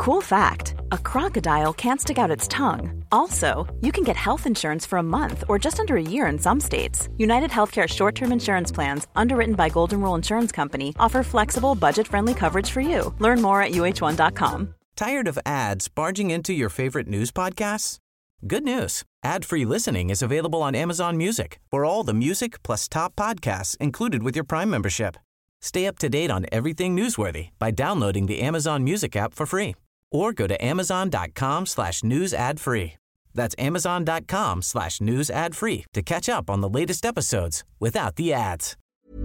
Cool fact, a crocodile can't stick out its tongue. Also, you can get health insurance for a month or just under a year in some states. United Healthcare short-term insurance plans, underwritten by Golden Rule Insurance Company, offer flexible, budget-friendly coverage for you. Learn more at uh1.com. Tired of ads barging into your favorite news podcasts? Good news. Ad-free listening is available on Amazon Music for all the music plus top podcasts included with your Prime membership. Stay up to date on everything newsworthy by downloading the Amazon Music app for free or go to amazon.com/news ad free. That's amazon.com/news ad free to catch up on the latest episodes without the ads.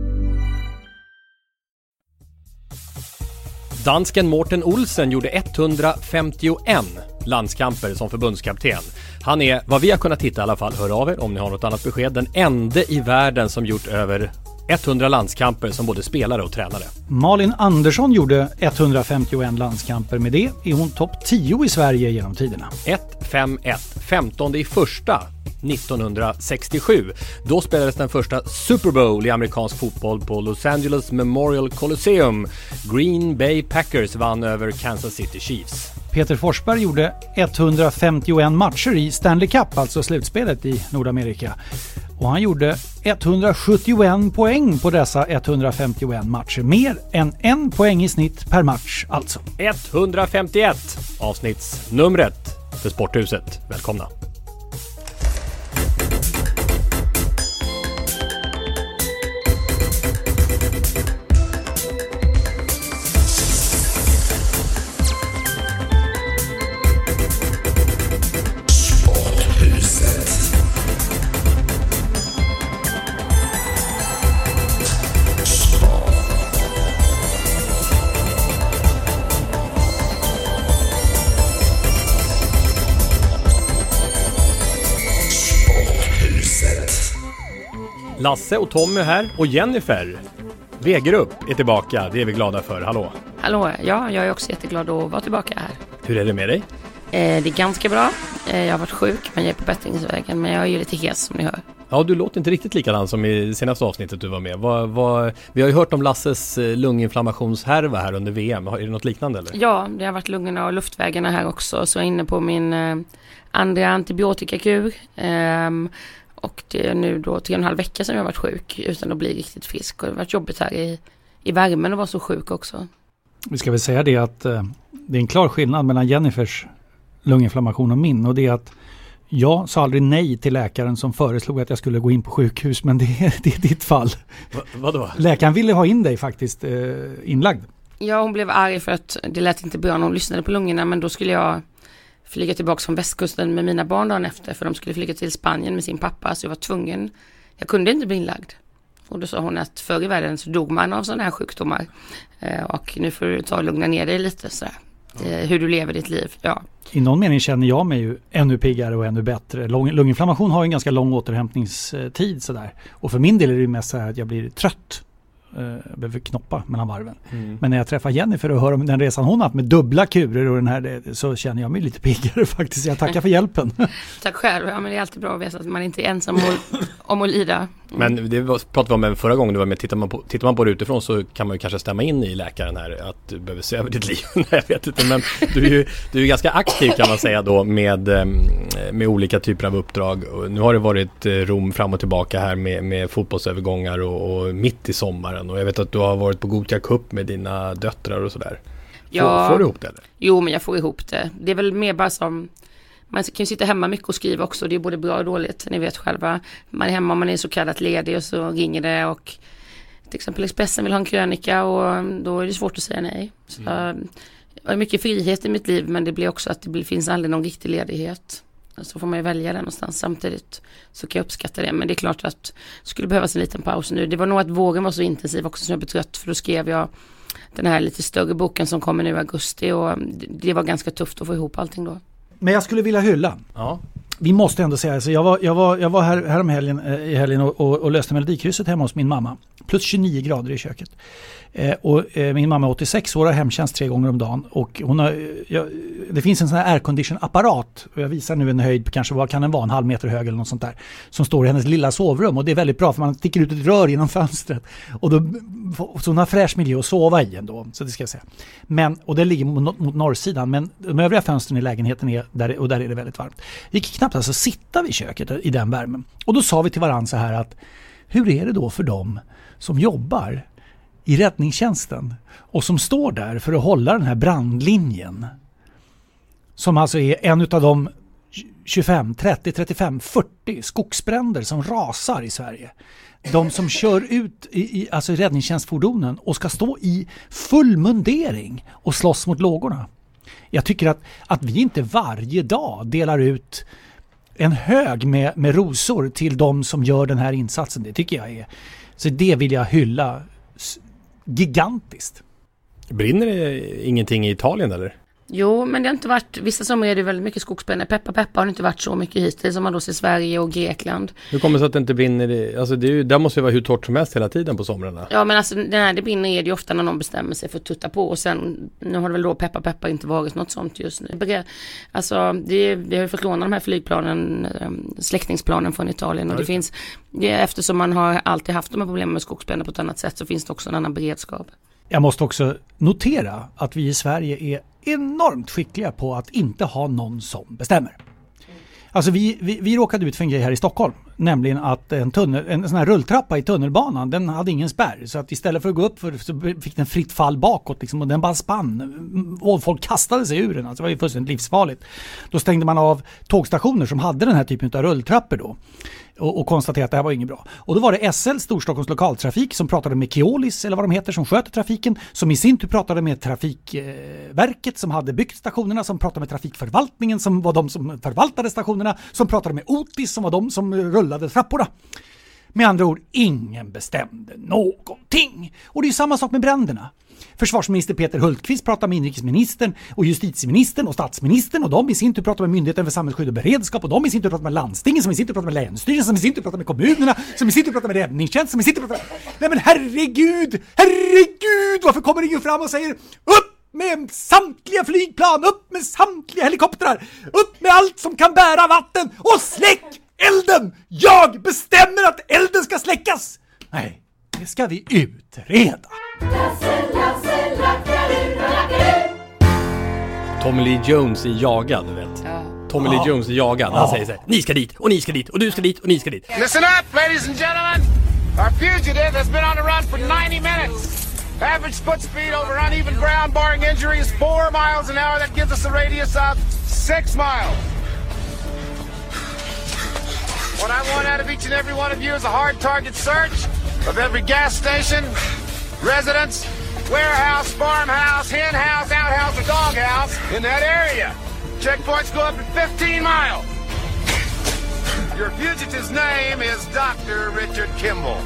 Dansken Morten Olsen gjorde 151 landskamper som förbundskapten. Han är, vad vi har kunnat hitta i alla fall, hör av er om ni har något annat besked, den enda i världen som gjort över 100 landskamper som både spelare och tränare. Malin Andersson gjorde 151 landskamper. Med det är hon topp 10 i Sverige genom tiderna. 151, 15:e i första 1967. Då spelades den första Super Bowl i amerikansk fotboll på Los Angeles Memorial Coliseum. Green Bay Packers vann över Kansas City Chiefs. Peter Forsberg gjorde 151 matcher i Stanley Cup, alltså slutspelet i Nordamerika. Och han gjorde 171 poäng på dessa 151 matcher. Mer än 1 poäng i snitt per match alltså. 151 avsnittsnumret för Sporthuset. Välkomna. Lasse och Tommy här och Jennifer Wegerup är tillbaka. Det är vi glada för. Hallå. Hallå, ja, jag är också jätteglad att vara tillbaka här. Hur är det med dig? Det är ganska bra. Jag har varit sjuk, men jag är på bättringsvägen. Men jag är ju lite hes som ni hör. Ja, du låter inte riktigt likadan som i senaste avsnittet du var med. Vi har ju hört om Lasses lunginflammationshärva här under VM. Är det något liknande eller? Ja, det har varit lungorna och luftvägarna här också. Så jag är inne på min andra antibiotikakur. Och det är nu då 3,5 veckor som jag har varit sjuk utan att bli riktigt frisk. Och det har varit jobbigt här i värmen att vara så sjuk också. Vi ska väl säga det att det är en klar skillnad mellan Jennifers lunginflammation och min. Och det är att jag sa aldrig nej till läkaren som föreslog att jag skulle gå in på sjukhus. Men det är ditt fall. Vadå? Läkaren ville ha in dig faktiskt inlagd. Ja, hon blev arg för att det lät inte bra när hon lyssnade på lungorna. Men då skulle jag flyga tillbaka från västkusten med mina barn dagen efter. För de skulle flyga till Spanien med sin pappa. Så jag var tvungen. Jag kunde inte bli inlagd. Och då sa hon att förr i världen så dog man av sådana här sjukdomar. Och nu får du ta och lugna ner dig lite så hur du lever ditt liv. Ja. I någon mening känner jag mig ju ännu piggare och ännu bättre. Lunginflammation har ju en ganska lång återhämtningstid sådär. Och för min del är det mest så här att jag blir trött. Behöver knoppa mellan varven. Men när jag träffar Jennifer och hör om den resan hon har haft med dubbla kurer och den här, så känner jag mig lite piggare faktiskt. Jag tackar för hjälpen. Tack själv. Ja, men det är alltid bra att veta att man inte är ensam om att lida. Men det pratade vi om förra gången du var med. Tittar man på det utifrån så kan man ju kanske stämma in i läkaren här att du behöver se över ditt liv. Nej, jag vet inte, men du är ju ganska aktiv kan man säga då med olika typer av uppdrag. Och nu har det varit Rom fram och tillbaka här med fotbollsövergångar och mitt i sommaren. Och jag vet att du har varit på Gothia Cup med dina döttrar och sådär. Får du ihop det eller? Jo, men jag får ihop det. Det är väl mer bara som... Man kan ju sitta hemma mycket och skriva också. Det är både bra och dåligt. Ni vet själva. Man är hemma, man är så kallat ledig och så ringer det. Och till exempel Expressen vill ha en krönika och då är det svårt att säga nej. Så jag har mycket frihet i mitt liv, men det blir också att det finns aldrig någon riktig ledighet. Så får man ju välja den någonstans. Samtidigt så kan jag uppskatta det. Men det är klart att det skulle behövas en liten paus nu. Det var nog att våren var så intensiv också som jag blev trött. För då skrev jag den här lite större boken som kommer nu i augusti. Och det var ganska tufft att få ihop allting då. Men jag skulle vilja hylla. Ja. Vi måste ändå säga, alltså jag var här om helgen och löste Melodikrysset hemma hos min mamma plus 29 grader i köket. Min mamma är 86 år och har hemtjänst 3 gånger om dagen. Och det finns en sån här aircondition-apparat. Och jag visar nu en höjd på kanske, vad kan den vara, en halv meter hög eller något sånt där. Som står i hennes lilla sovrum. Och det är väldigt bra för man sticker ut ett rör genom fönstret. Och så hon har fräsch miljö att sova i ändå. Så det ska jag säga. Och det ligger mot norrsidan. Men de övriga fönstren i lägenheten är där, och där är det väldigt varmt. Vi gick knappt alltså sitta vid köket i den värmen. Och då sa vi till varandra så här att hur är det då för dem som jobbar i räddningstjänsten och som står där för att hålla den här brandlinjen, som alltså är en av de 25, 30, 35, 40 skogsbränder som rasar i Sverige. De som kör ut alltså räddningstjänstfordonen och ska stå i full mundering och slåss mot lågorna. Jag tycker att vi inte varje dag delar ut en hög med rosor till de som gör den här insatsen. Det tycker jag är. Så det vill jag hylla gigantiskt. Brinner det ingenting i Italien eller? Jo, men det har inte varit, vissa somrar är det väldigt mycket skogsbränder. Peppa har det inte varit så mycket hittills som man då ser Sverige och Grekland. Hur kommer det sig att det inte brinner? Alltså där måste ju vara hur torrt som helst hela tiden på somrarna. Ja, men alltså när det brinner är det ju ofta när någon bestämmer sig för att tutta på. Och sen, nu har det väl då Peppa inte varit något sånt just nu. Alltså, vi har ju fått låna de här flygplanen, släckningsplanen från Italien. Och det finns, eftersom man har alltid haft de här problemen med skogsbränder på ett annat sätt, så finns det också en annan beredskap. Jag måste också notera att vi i Sverige är enormt skickliga på att inte ha någon som bestämmer. Alltså vi råkade ut för en grej här i Stockholm, nämligen att en sån här rulltrappa i tunnelbanan, den hade ingen spärr, så att istället för att gå upp så fick den fritt fall bakåt liksom, och den bara spann och folk kastade sig ur den. Alltså, det var ju fullständigt livsfarligt. Då stängde man av tågstationer som hade den här typen av rulltrappor då och konstaterade att det här var inget bra. Och då var det SL, Storstockholms lokaltrafik, som pratade med Keolis eller vad de heter, som sköter trafiken, som i sin tur pratade med Trafikverket som hade byggt stationerna, som pratade med Trafikförvaltningen som var de som förvaltade stationerna, som pratade med Otis som var de som rullade trapporna. Med andra ord, ingen bestämde någonting. Och det är samma sak med bränderna. Försvarsminister Peter Hultqvist pratar med inrikesministern och justitieministern och statsministern, och de i sin tur pratar med Myndigheten för samhällsskydd och beredskap, och de i sin tur pratar med landstingen, som i sin tur pratar med länsstyrelsen, som i sin tur pratar med kommunerna, som i sin tur pratar med räddningstjänst, som i sin tur pratar med... Nej men herregud, varför kommer ingen fram och säger upp med samtliga flygplan, upp med samtliga helikoptrar, upp med allt som kan bära vatten och släck elden! Jag bestämmer att elden ska släckas! Nej, det ska vi utreda. Tommy Lee Jones i Jagad, du vet. Ja. Tommy Lee Jones i Jagad, han säger så här: ni ska dit, och ni ska dit, och du ska dit, och ni ska dit. Listen up, ladies and gentlemen. Our fugitive has been on the run for 90 minutes. Average foot speed over uneven ground, barring injury, is 4 miles an hour. That gives us a radius of 6 miles. What I want out of each and every one of you is a hard target search of every gas station, residence, warehouse, farmhouse, hen house, outhouse, or doghouse in that area. Checkpoints go up to 15 miles. Your fugitive's name is Dr. Richard Kimball.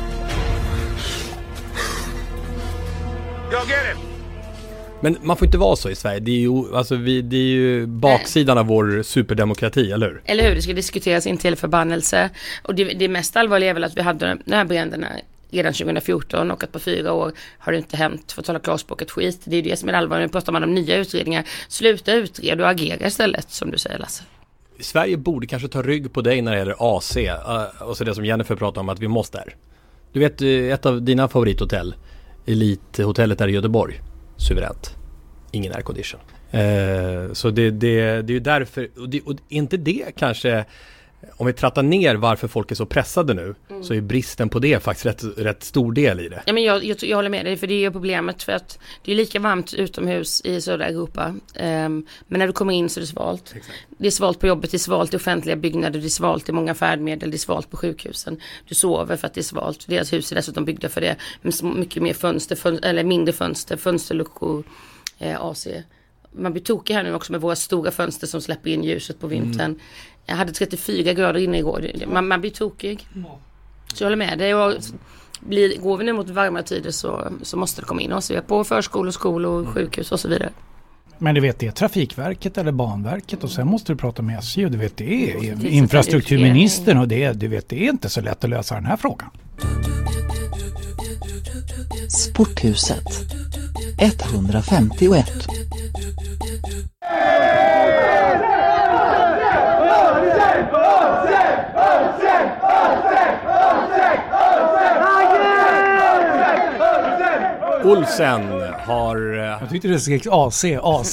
Go get him. Men man får inte vara så i Sverige. Det är ju, alltså det är ju baksidan av vår superdemokrati, eller hur? Eller hur? Det ska diskuteras in till förbannelse. Och det mest allvarliga är väl att vi hade de här bränderna redan 2014, och att på 4 år har det inte hänt, för att tala klarspråk, ett skit. Det är det som är allvarligt. Nu pratar man om nya utredningar. Sluta utreda och agera istället, som du säger, Lasse. Sverige borde kanske ta rygg på dig när det gäller AC, och så det som Jennifer pratar om, att vi måste där. Du vet, ett av dina favorithotell, Elithotellet där i Göteborg, suveränt. Ingen aircondition. Så det är ju därför, och inte det kanske, om vi trattar ner varför folk är så pressade nu, så är bristen på det faktiskt rätt stor del i det. Ja, men jag håller med dig, för det är ju problemet, för att det är lika varmt utomhus i södra Europa, men när du kommer in så är det svalt. Exakt. Det är svalt på jobbet, det är svalt i offentliga byggnader, det är svalt i många färdmedel, det är svalt på sjukhusen. Du sover för att det är svalt. Deras hus är dessutom byggda för det, med mycket mer fönster, eller mindre fönster, fönsterluckor, AC. Man blir tokig här nu också med våra stora fönster som släpper in ljuset på vintern. Jag hade 34 grader inne igår. Man blir tokig. Så jag håller med dig. Går vi nu mot varmare tider så måste det komma in oss på förskolor, skolor, sjukhus och så vidare. Men du vet, det är Trafikverket eller Banverket, och sen måste du prata med SJ, och du vet, det är infrastrukturministern, och du vet, det är inte så lätt att lösa den här frågan. Sporthuset 151. Olsen har... Jag tyckte det skrek AC.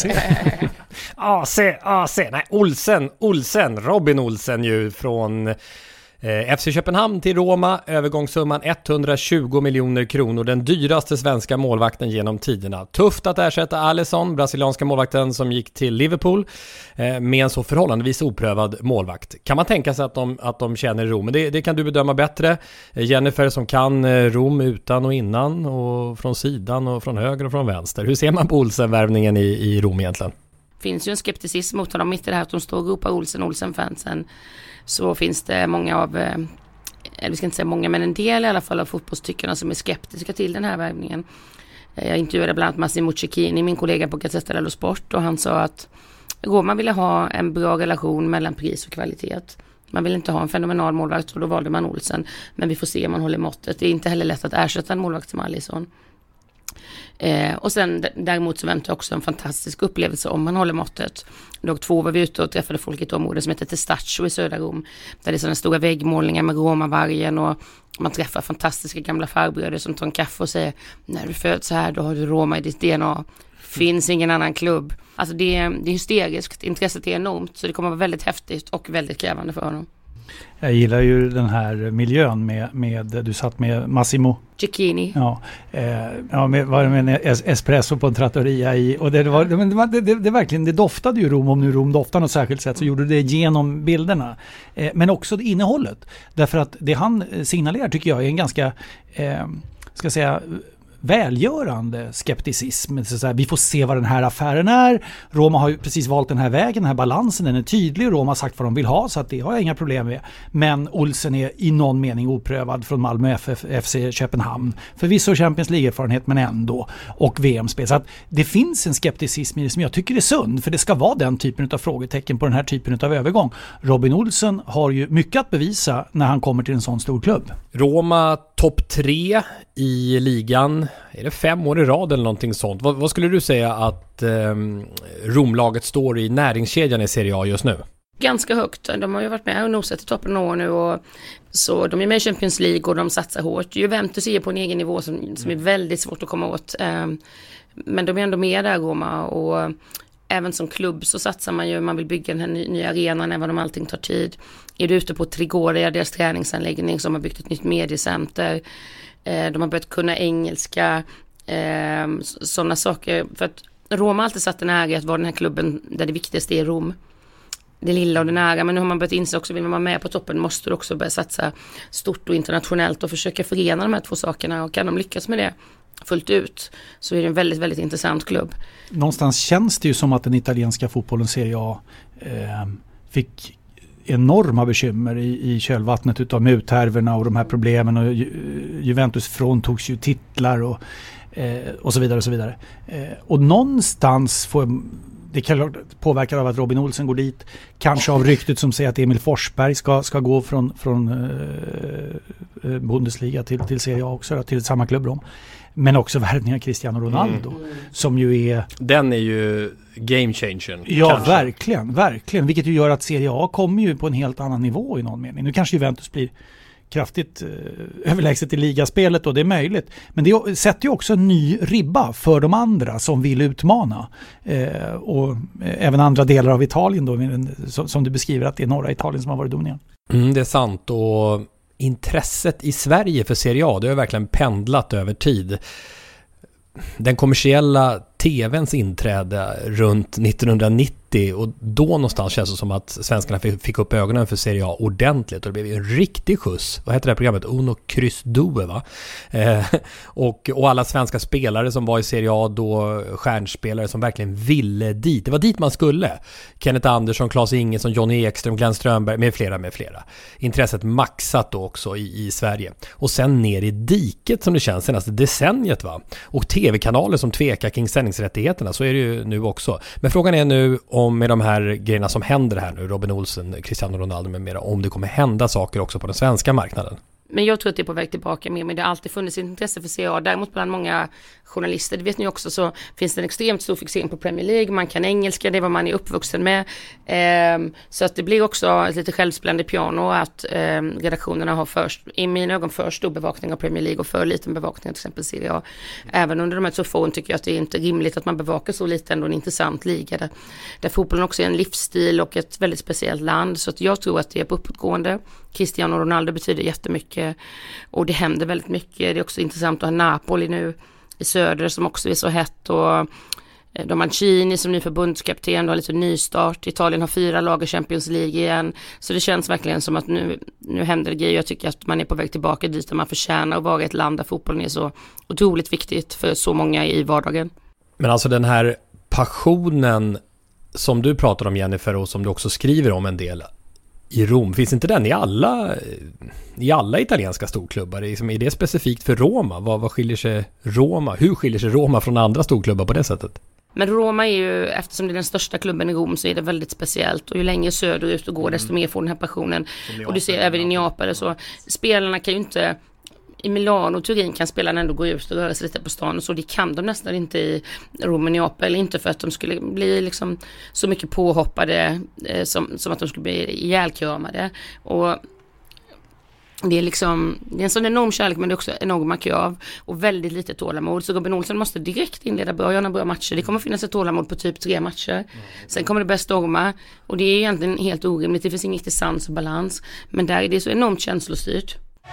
AC. Nej, Olsen. Robin Olsen ju från FC Köpenhamn till Roma. Övergångssumman 120 miljoner kronor. Den dyraste svenska målvakten genom tiderna. Tufft att ersätta Alisson, brasilianska målvakten som gick till Liverpool, med en så förhållandevis oprövad målvakt. Kan man tänka sig att de känner Rom? Men det kan du bedöma bättre. Jennifer som kan Rom utan och innan och från sidan och från höger och från vänster. Hur ser man på Olsen-värvningen i Rom egentligen? Finns ju en skepticism mot honom mitt i det här att de står och ropar Olsen-fansen. Så finns det många av, vi ska inte säga många, men en del i alla fall av fotbollstyckarna som är skeptiska till den här värvningen. Jag intervjuade bland annat Massimo Cecchini, min kollega på Gazzetta dello Sport, och han sa att Roma ville ha en bra relation mellan pris och kvalitet. Man vill inte ha en fenomenal målvakt, och då valde man Olsen. Men vi får se om man håller måttet. Det är inte heller lätt att ersätta en målvakt som Alisson. Och sen däremot så väntar också en fantastisk upplevelse om man håller måttet. Dag 2 var vi ute och träffade folk i ett område som heter Testaccio i södra Rom, där det är sådana stora väggmålningar med Roma-vargen, och man träffar fantastiska gamla farbröder som tar en kaffe och säger: när du föds här, då har du Roma i ditt DNA. Finns ingen annan klubb. Alltså det är hysteriskt, intresset är enormt, så det kommer att vara väldigt häftigt och väldigt krävande för honom. Jag gillar ju den här miljön med du satt med Massimo Cecchini. Med espresso på en trattoria i, och det verkligen, det doftade ju Rom, om nu Rom doftar något särskilt sätt, så gjorde det genom bilderna. Men också det innehållet. Därför att det han signalerar tycker jag är en ganska, ska säga, välgörande skepticism. Så här, vi får se vad den här affären är. Roma har ju precis valt den här vägen, den här balansen, den är tydlig. Roma har sagt vad de vill ha, så att det har jag inga problem med. Men Olsen är i någon mening oprövad från Malmö FC Köpenhamn. Förvisso Champions League-erfarenhet, men ändå. Och VM-spel. Så att det finns en skepticism i det som jag tycker är sund, för det ska vara den typen av frågetecken på den här typen av övergång. Robin Olsen har ju mycket att bevisa när han kommer till en sån stor klubb. Roma topp 3 i ligan. Är det 5 år i rad eller någonting sånt? Vad skulle du säga att Romlaget står i näringskedjan i Serie A just nu? Ganska högt. De har ju varit med och nosat i toppen några år nu, och så de är med i Champions League och de satsar hårt. Juventus är på en egen nivå som är väldigt svårt att komma åt. Men de är ändå med där, Roma, och även som klubb så satsar man ju, man vill bygga den här nya arenan även om allting tar tid. Är du ute på Trigoria, deras träningsanläggning, som har byggt ett nytt mediecenter. De har börjat kunna engelska, sådana saker. För att Roma har alltid satt den här i att vara den här klubben där det viktigaste är Rom. Det lilla och det nära, men nu har man börjat inse också, vill man vara med på toppen måste du också börja satsa stort och internationellt och försöka förena de här två sakerna, och kan de lyckas med det fullt ut så är det en väldigt, väldigt intressant klubb. Någonstans känns det ju som att den italienska fotbollen Serie A fick enorma bekymmer i kölvattnet utav muthärvorna och de här problemen, och Juventus fråntogs ju titlar och så vidare och så vidare. Och någonstans det kan påverka av att Robin Olsen går dit, kanske av ryktet som säger att Emil Forsberg ska gå från Bundesliga till Serie A också, till samma klubb. Men också värvningen av Cristiano Ronaldo som ju är... Den är ju game changer. Ja, kanske. Verkligen. Vilket ju gör att Serie A kommer ju på en helt annan nivå i någon mening. Nu kanske Juventus blir kraftigt överlägset i ligaspelet, och det är möjligt. Men det sätter ju också en ny ribba för de andra som vill utmana. Och även andra delar av Italien då, som du beskriver att det är norra Italien som har varit dominerande. Det är sant, och intresset i Sverige för Serie A, det har verkligen pendlat över tid. Den kommersiella tvns inträde runt 1990, och då någonstans känns det som att svenskarna fick upp ögonen för Serie A ordentligt, och det blev en riktig skjuts. Vad heter det här programmet? Uno Kryss Due, va? Och alla svenska spelare som var i Serie A då, stjärnspelare som verkligen ville dit. Det var dit man skulle. Kenneth Andersson, Claes Ingesson, Johnny Ekström, Glenn Strömberg med flera. Intresset maxat då också i Sverige. Och sen ner i diket som det känns senaste decenniet, va? Och tv-kanaler som tvekar kring sändningsrättigheterna, så är det ju nu också. Men frågan är nu om med de här grejerna som händer här nu, Robin Olsen, Cristiano Ronaldo med mera, om det kommer hända saker också på den svenska marknaden. Men jag tror att det är på väg tillbaka mer, men det har alltid funnits intresse för Serie A. Däremot bland många journalister, det vet ni också, så finns det en extremt stor fixering på Premier League. Man kan engelska, det är vad man är uppvuxen med. Så att det blir också ett lite självspännande piano att redaktionerna har i mina ögon för stor bevakning av Premier League och för liten bevakning av till exempel Serie A. Även under de här tuffa åren tycker jag att det är inte rimligt att man bevakar så lite, ändå en intressant liga där fotbollen också är en livsstil och ett väldigt speciellt land. Så att jag tror att det är på uppåtgående. Cristiano Ronaldo betyder jättemycket och det händer väldigt mycket. Det är också intressant att ha Napoli nu i söder som också är så hett, och de Mancini som ny förbundskapten, har lite nystart. Italien har 4 lag i Champions League igen. Så det känns verkligen som att nu händer det grejer. Jag tycker att man är på väg tillbaka dit där man förtjänar att vara ett land där fotbollen är så otroligt viktigt för så många i vardagen. Men alltså den här passionen som du pratar om, Jennifer, och som du också skriver om en del i Rom, finns inte den i alla italienska storklubbar? Är det specifikt för Roma? Vad skiljer sig Roma? Hur skiljer sig Roma från andra storklubbar på det sättet? Men Roma är ju, eftersom det är den största klubben i Rom, så är det väldigt speciellt. Och ju längre söderut du går, desto mer får den här passionen. Och du ser även i Neapel så. Spelarna kan ju inte, i Milano och Turin kan spelarna ändå gå ut och röra sig lite på stan, och så det kan de nästan inte i Rom och Neapel. Inte för att de skulle bli liksom så mycket påhoppade som att de skulle bli ihjälkramade. Och det är en sån enorm kärlek, men det är också enorma krav och väldigt lite tålamod. Så Robin Olsen måste direkt inleda bra, göra bra matcher. Det kommer finnas ett tålamod på typ 3 matcher. Sen kommer det börja storma, och det är egentligen helt orimligt. Det finns ingen sans och balans, men där är det så enormt känslostyrt.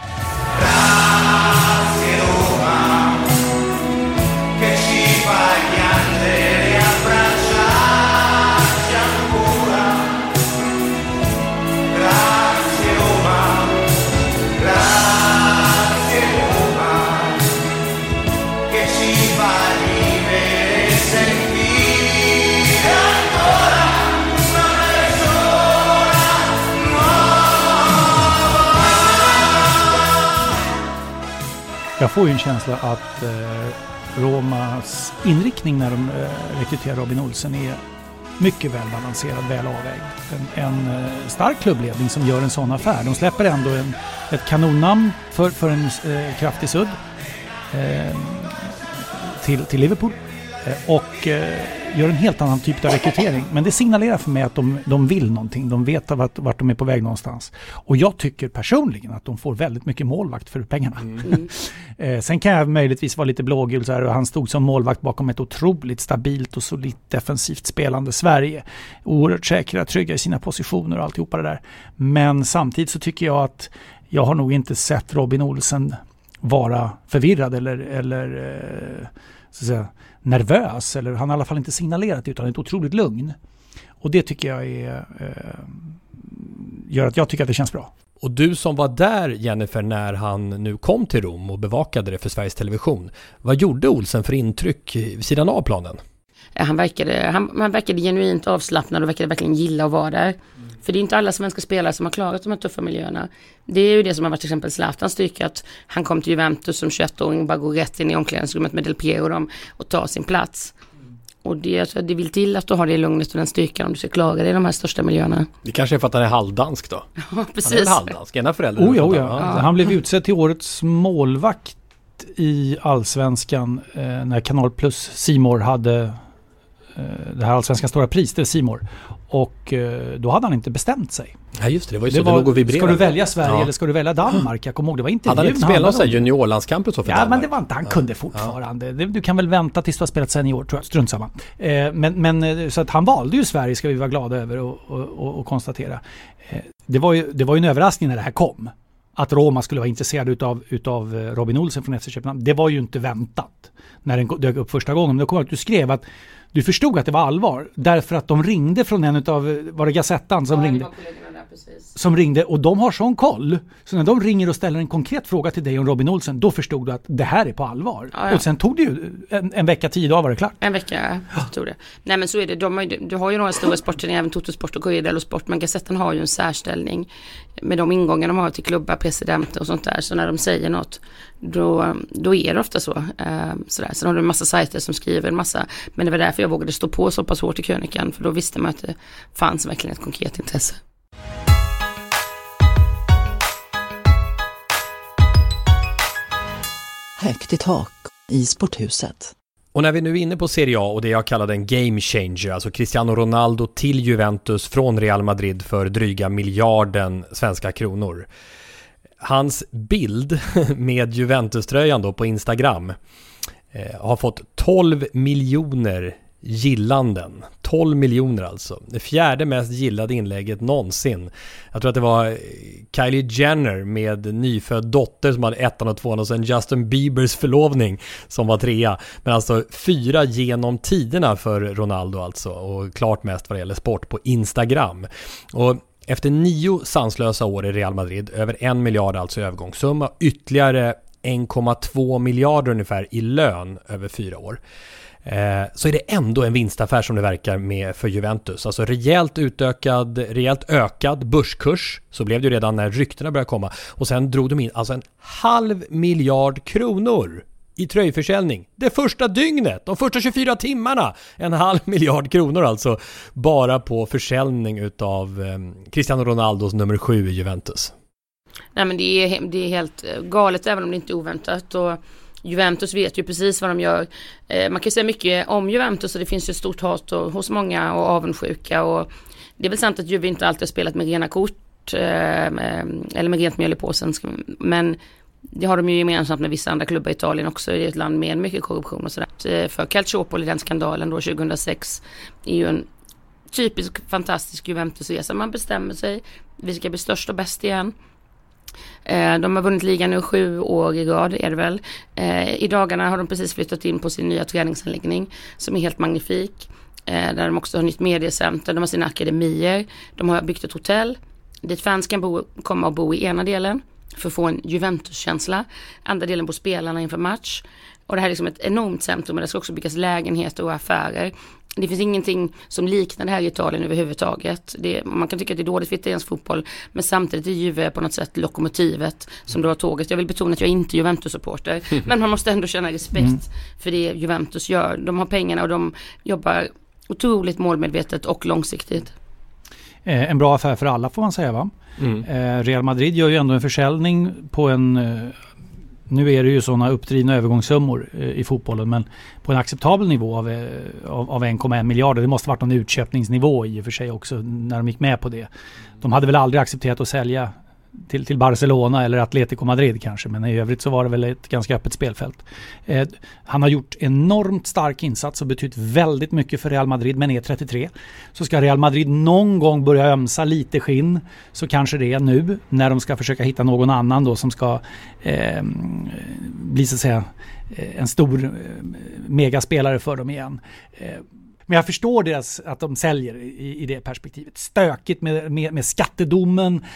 Jag får ju en känsla att Romas inriktning när de rekryterar Robin Olsen är mycket väl balanserad, väl avvägd. En stark klubbledning som gör en sån affär. De släpper ändå ett kanonnamn för en kraftig sudd till Liverpool och gör en helt annan typ av rekrytering. Men det signalerar för mig att de vill någonting. De vet vart de är på väg någonstans. Och jag tycker personligen att de får väldigt mycket målvakt för pengarna. Sen kan jag möjligtvis vara lite blågul så här, och han stod som målvakt bakom ett otroligt stabilt och solitt defensivt spelande Sverige. Oerhört säkra, trygga i sina positioner och alltihopa det där. Men samtidigt så tycker jag att jag har nog inte sett Robin Olsen vara förvirrad eller så att säga, nervös, eller han har i alla fall inte signalerat, utan ett otroligt lugn. Och det tycker jag gör att jag tycker att det känns bra. Och du som var där, Jennifer, när han nu kom till Rom och bevakade det för Sveriges Television, vad gjorde Olsen för intryck vid sidan av planen? Han verkade genuint avslappnad och verkade verkligen gilla att vara där. För det är inte alla svenska spelare som har klarat de här tuffa miljöerna. Det är ju det som har varit till exempel Zlatans styrka, att han kom till Juventus som 21-åring, bara går rätt in i omklädningsrummet med Del Piero och tar sin plats. Och det vill till att du har det lugnet och den styrkan om du ska klara det i de här största miljöerna. Det kanske är för att han är halvdansk då? Ja, precis. Han är halvdansk, ena föräldrar. Ja. Han blev utsedd till årets målvakt i Allsvenskan när Kanal Plus C-more hade det här allsvenska stora pris, det är C-more. Och då hade han inte bestämt sig. Ja just det, var ju så det låg och vibrerade. Ska du välja Sverige eller ska du välja Danmark? Jag kommer ihåg, det var inte hade han inte spelat så här juniorlandskamper så för Ja, Danmark? men det var inte, han kunde fortfarande. Du kan väl vänta tills du har spelat senior, tror jag, strunt samma. Men så att han valde ju Sverige, ska vi vara glada över och konstatera. Det var ju en överraskning när det här kom. Att Roma skulle vara intresserad utav Robin Olsen från FC Köpenhamn. Det var ju inte väntat när den dök upp första gången. Men du skrev att du förstod att det var allvar. Därför att de ringde från en utav, var det Gazettan som ringde? Som ringde, och de har sån koll. Så när de ringer och ställer en konkret fråga till dig om Robin Olsen, då förstod du att det här är på allvar. Ja. Och sen tog det ju en vecka, 10 dagar var det klart. En vecka, tog det. Nej, men så är det. Du har ju några stora sporttidningar, även Totosport och Corriere dello Sport, men Gazettan har ju en särställning med de ingångar de har till klubbar, presidenter och sånt där. Så när de säger något, då är det ofta så. Sådär. Sen har du en massa sajter som skriver en massa, men det var därför jag vågade stå på så pass hårt i krönikan, för då visste man att det fanns verkligen ett konkret intresse. högt i tak i sporthuset. Och när vi nu är inne på Serie A och det jag kallade en game changer, alltså Cristiano Ronaldo till Juventus från Real Madrid för dryga miljarden svenska kronor. Hans bild med Juventus-tröjan då på Instagram har fått 12 miljoner gillanden. 12 miljoner alltså. Det fjärde mest gillade inlägget någonsin. Jag tror att det var Kylie Jenner med nyfödd dotter som hade 1 och 2 och sen Justin Biebers förlovning som var 3. Men alltså 4 genom tiderna för Ronaldo alltså, och klart mest vad det gäller sport på Instagram. Och efter 9 sanslösa år i Real Madrid, över 1 miljard alltså i övergångssumma, ytterligare 1,2 miljarder ungefär i lön över 4 år. Så är det ändå en vinstaffär som det verkar med för Juventus. Alltså rejält ökad börskurs, så blev det ju redan när ryktena började komma. Och sen drog de in alltså 0,5 miljard kronor i tröjförsäljning. Det första dygnet, de första 24 timmarna. 0,5 miljard kronor alltså bara på försäljning utav Cristiano Ronaldos nummer 7 i Juventus. Nej, men det är helt galet, även om det inte är oväntat. Och Juventus vet ju precis vad de gör. Man kan säga mycket om Juventus och det finns ju ett stort hat hos många och avundsjuka. Och det är väl sant att Juve inte alltid har spelat med rena kort eller med rent mjöl i påsen. Men det har de ju gemensamt med vissa andra klubbar i Italien också. Det är ett land med mycket korruption och sådär. För Calciopoli, den skandalen då 2006, är ju en typisk fantastisk Juventus-resa. Man bestämmer sig, vi ska bli störst och bäst igen. De har vunnit ligan nu 7 år i rad är det väl. I dagarna har de precis flyttat in på sin nya träningsanläggning som är helt magnifik. Där de också har nytt mediecenter, de har sina akademier, de har byggt ett hotell dit fans kan komma och bo i ena delen för att få en Juventus-känsla. Andra delen bor spelarna inför match. Och det här är liksom ett enormt centrum, men det ska också byggas lägenheter och affärer. Det finns ingenting som liknar det här i Italien överhuvudtaget. Man kan tycka att det är dåligt för italiensk fotboll, men samtidigt är Juve på något sätt lokomotivet som drar tåget. Jag vill betona att jag inte är Juventus-supporter, men man måste ändå känna respekt för det Juventus gör. De har pengarna och de jobbar otroligt målmedvetet och långsiktigt. En bra affär för alla får man säga, va? Real Madrid gör ju ändå en försäljning på en... Nu är det ju sådana uppdrivna övergångssummor i fotbollen, men på en acceptabel nivå av 1,1 miljarder. Det måste varit någon utköpningsnivå i och för sig också när de gick med på det. De hade väl aldrig accepterat att sälja till Barcelona eller Atletico Madrid kanske, men i övrigt så var det väl ett ganska öppet spelfält. Han har gjort enormt stark insats och betytt väldigt mycket för Real Madrid, men är 33. Så ska Real Madrid någon gång börja ömsa lite skinn, så kanske det är nu när de ska försöka hitta någon annan då som ska bli så att säga en stor megaspelare för dem igen. Men jag förstår att de säljer i det perspektivet. Stökigt med skattedomen,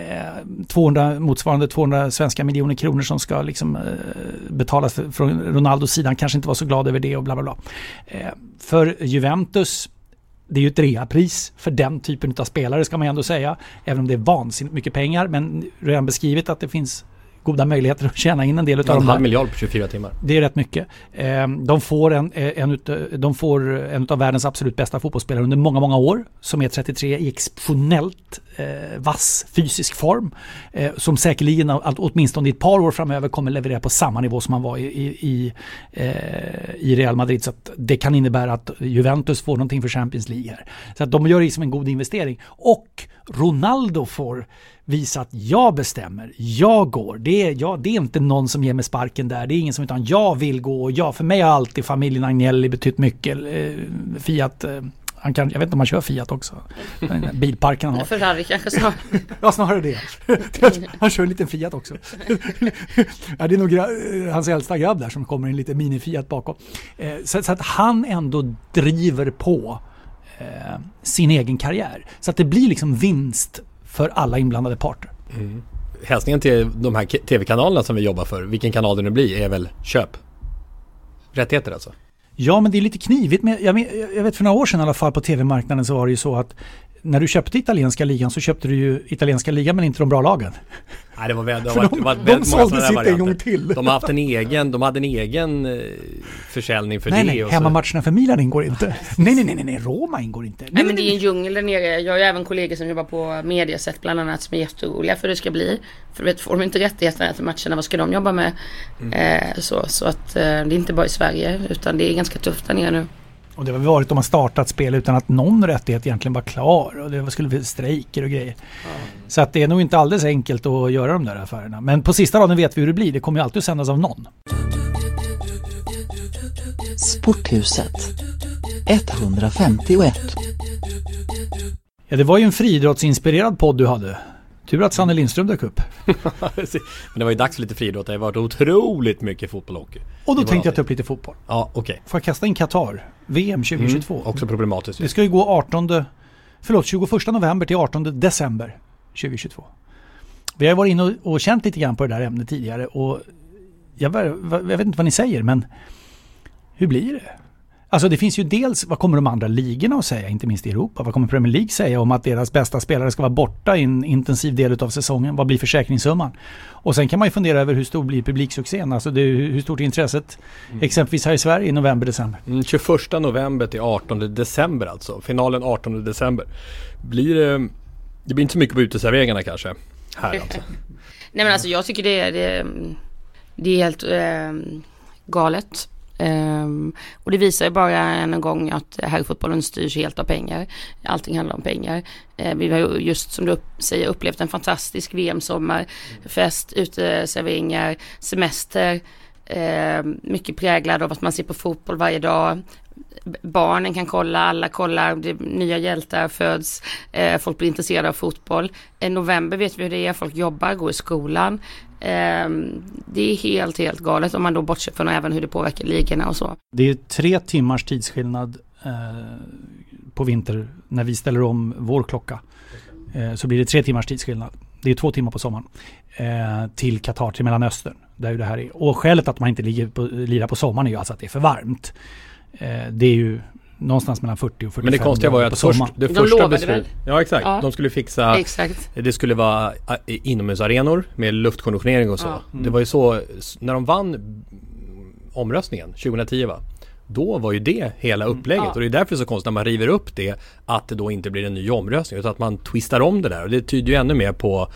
motsvarande 200 svenska miljoner kronor som ska liksom, betalas från Ronaldos sidan. Kanske inte var så glad över det och bla bla bla. För Juventus, det är ju ett reapris för den typen av spelare ska man ändå säga. Även om det är vansinnigt mycket pengar, men redan beskrivet att det finns goda möjligheter att tjäna in en del av dem. 0,5 miljard på 24 timmar. Det är rätt mycket. De får en av världens absolut bästa fotbollsspelare under många, många år, som är 33 i exceptionellt vass fysisk form, som säkerligen åtminstone i ett par år framöver kommer leverera på samma nivå som han var i Real Madrid. Så att det kan innebära att Juventus får någonting för Champions League här. Så att de gör det som en god investering. Och Ronaldo får visa att jag bestämmer, jag går. Det är inte någon som ger mig sparken där. Det är ingen som, utan jag vill gå. Och för mig har alltid familjen Agnelli betytt mycket. Fiat, jag vet inte om han kör Fiat också. Bilparken han har. Ferrari kanske snarare. Ja, snarare det. Han kör en liten Fiat också. Ja, det är nog hans äldsta grabb där som kommer en liten mini-Fiat bakom. Så att han ändå driver på sin egen karriär. Så att det blir liksom vinst för alla inblandade parter. Hälsningen till de här tv-kanalerna som vi jobbar för, vilken kanal det nu blir, är väl köp. Rättigheter alltså. Ja, men det är lite knivigt. Jag vet för några år sedan i alla fall på tv-marknaden så var det ju så att när du köpte italienska ligan så köpte du ju italienska ligan men inte de bra lagen. Nej, det var de sålde sitt en gång till. De hade en egen försäljning för nej, hemmamatcherna för Milan ingår inte. nej, Roma ingår inte. Nej, men det är en djungel där nere. Jag har ju även kollegor som jobbar på Mediaset bland annat som är jätteoroliga för det ska bli. För vet, får de inte rättigheterna till matcherna, vad ska de jobba med? Så att det är inte bara i Sverige utan det är ganska tufft där nere nu. Och det har varit om man startat spel utan att någon rättighet egentligen var klar. Och det skulle bli strejker och grejer. Så att det är nog inte alldeles enkelt att göra de där affärerna. Men på sista raden vet vi hur det blir. Det kommer ju alltid att sändas av någon. Sporthuset 151. Ja, det var ju en friidrottsinspirerad podd du hade. Tur att Sanne Lindström dök upp. Men det var ju dags för lite friidrott. Det har varit otroligt mycket fotboll och hockey. Och då tänkte jag ta upp lite fotboll. Ja, okej. Får jag kasta in Qatar? VM 2022. Också problematiskt. Det ska ju gå 21 november till 18 december 2022. Vi har varit inne och känt lite grann på det där ämnet tidigare. Och jag vet inte vad ni säger, men hur blir det? Alltså det finns ju dels, vad kommer de andra ligorna att säga, inte minst i Europa? Vad kommer Premier League säga om att deras bästa spelare ska vara borta i en intensiv del av säsongen? Vad blir försäkringssumman? Och sen kan man ju fundera över hur stor blir publiksuccén? Alltså hur stort är intresset exempelvis här i Sverige i november-december? 21 november till 18 december alltså. Finalen 18 december. Det blir inte så mycket på uteserveringarna kanske. Här alltså. Nej men alltså jag tycker det är helt galet. Och det visar ju bara en gång att herrfotbollen styrs helt av pengar. Allting handlar om pengar. Vi har just som du säger upplevt en fantastisk VM-sommar, fest, uteserveringar, semester, mycket präglad av att man ser på fotboll varje dag. Barnen kan kolla, alla kollar, nya hjältar föds, folk blir intresserade av fotboll. I november vet vi hur det är, folk jobbar, går i skolan. Det är helt galet om man då bortser från även hur det påverkar ligorna och så. Det är 3 timmars tidsskillnad på vinter när vi ställer om vår klocka. Så blir det 3 timmars tidsskillnad. Det är 2 timmar på sommaren till Qatar, till Mellanöstern där ju det här är. Och skälet att man inte lirar på sommaren är ju alltså att det är för varmt. Det är ju någonstans mellan 40 och 45. Men det konstiga var ju att det första beslut. Ja, exakt. Ja. De skulle fixa. Exakt. Det skulle vara inomhusarenor med luftkonditionering och så. Det var ju så när de vann omröstningen 2010 va. Då var ju det hela upplägget och det är därför så konstigt när man river upp det att det då inte blir en ny omröstning utan att man twistar om det där och det tyder ju ännu mer på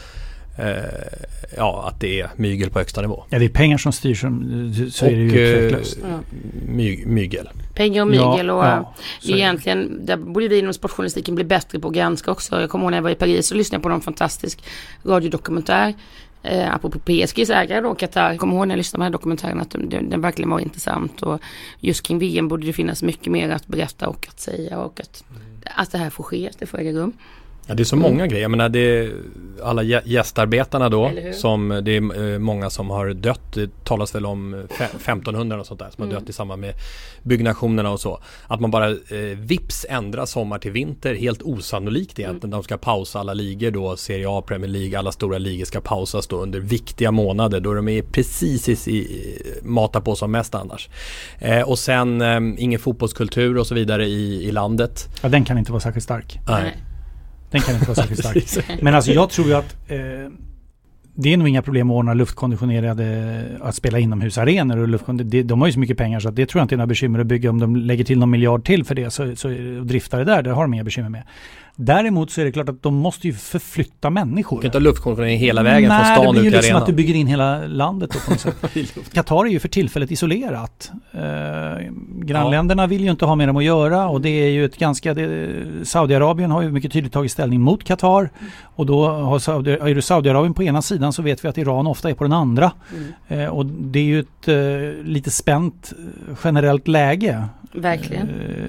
att det är mygel på högsta nivå. Ja, det är pengar som styr så är det ju utvecklast. Mygel. Pengar och mygel och egentligen där borde vi inom sportjournalistiken bli bättre på att granska också. Jag kommer ihåg när jag var i Paris och lyssnade på en fantastisk radiodokumentär apropå PSGs ägare då, Qatar. Jag kommer ihåg när jag lyssnade på den här dokumentären att den verkligen var intressant och just kring VM borde det finnas mycket mer att berätta och att säga och att det här får ske, det får äga rum. Ja, det är så många grejer. Jag menar, det är alla gästarbetarna då som det är många som har dött. Det talas väl om 1500 och sånt där som har dött i samband med byggnationerna och så. Att man bara vips ändrar sommar till vinter. Helt osannolikt egentligen. De ska pausa alla ligor då. Serie A, Premier League, alla stora ligor ska pausas då under viktiga månader då de är precis mata på som mest annars. Och sen ingen fotbollskultur och så vidare i landet. Ja, den kan inte vara särskilt stark. Nej. Den kan inte vara särskilt stark. Men alltså jag tror ju att det är nog inga problem att ordna luftkonditionerade att spela inomhusarenor och de har ju så mycket pengar så att det tror jag inte är några bekymmer att bygga om de lägger till någon miljard till för det så driftar det där har de inga bekymmer med. Däremot så är det klart att de måste ju förflytta människor. Du kan inte ha luftkonditionering hela vägen från stan ut i arenan. Nej, det blir ju liksom att du bygger in hela landet då på något sätt. Qatar är ju för tillfället isolerat. Grannländerna vill ju inte ha med dem att göra och det är ju ett Saudiarabien har ju mycket tydligt tagit ställning mot Qatar och då är det Saudiarabien på ena sidan så vet vi att Iran ofta är på den andra. Och det är ju ett lite spänt generellt läge. Verkligen.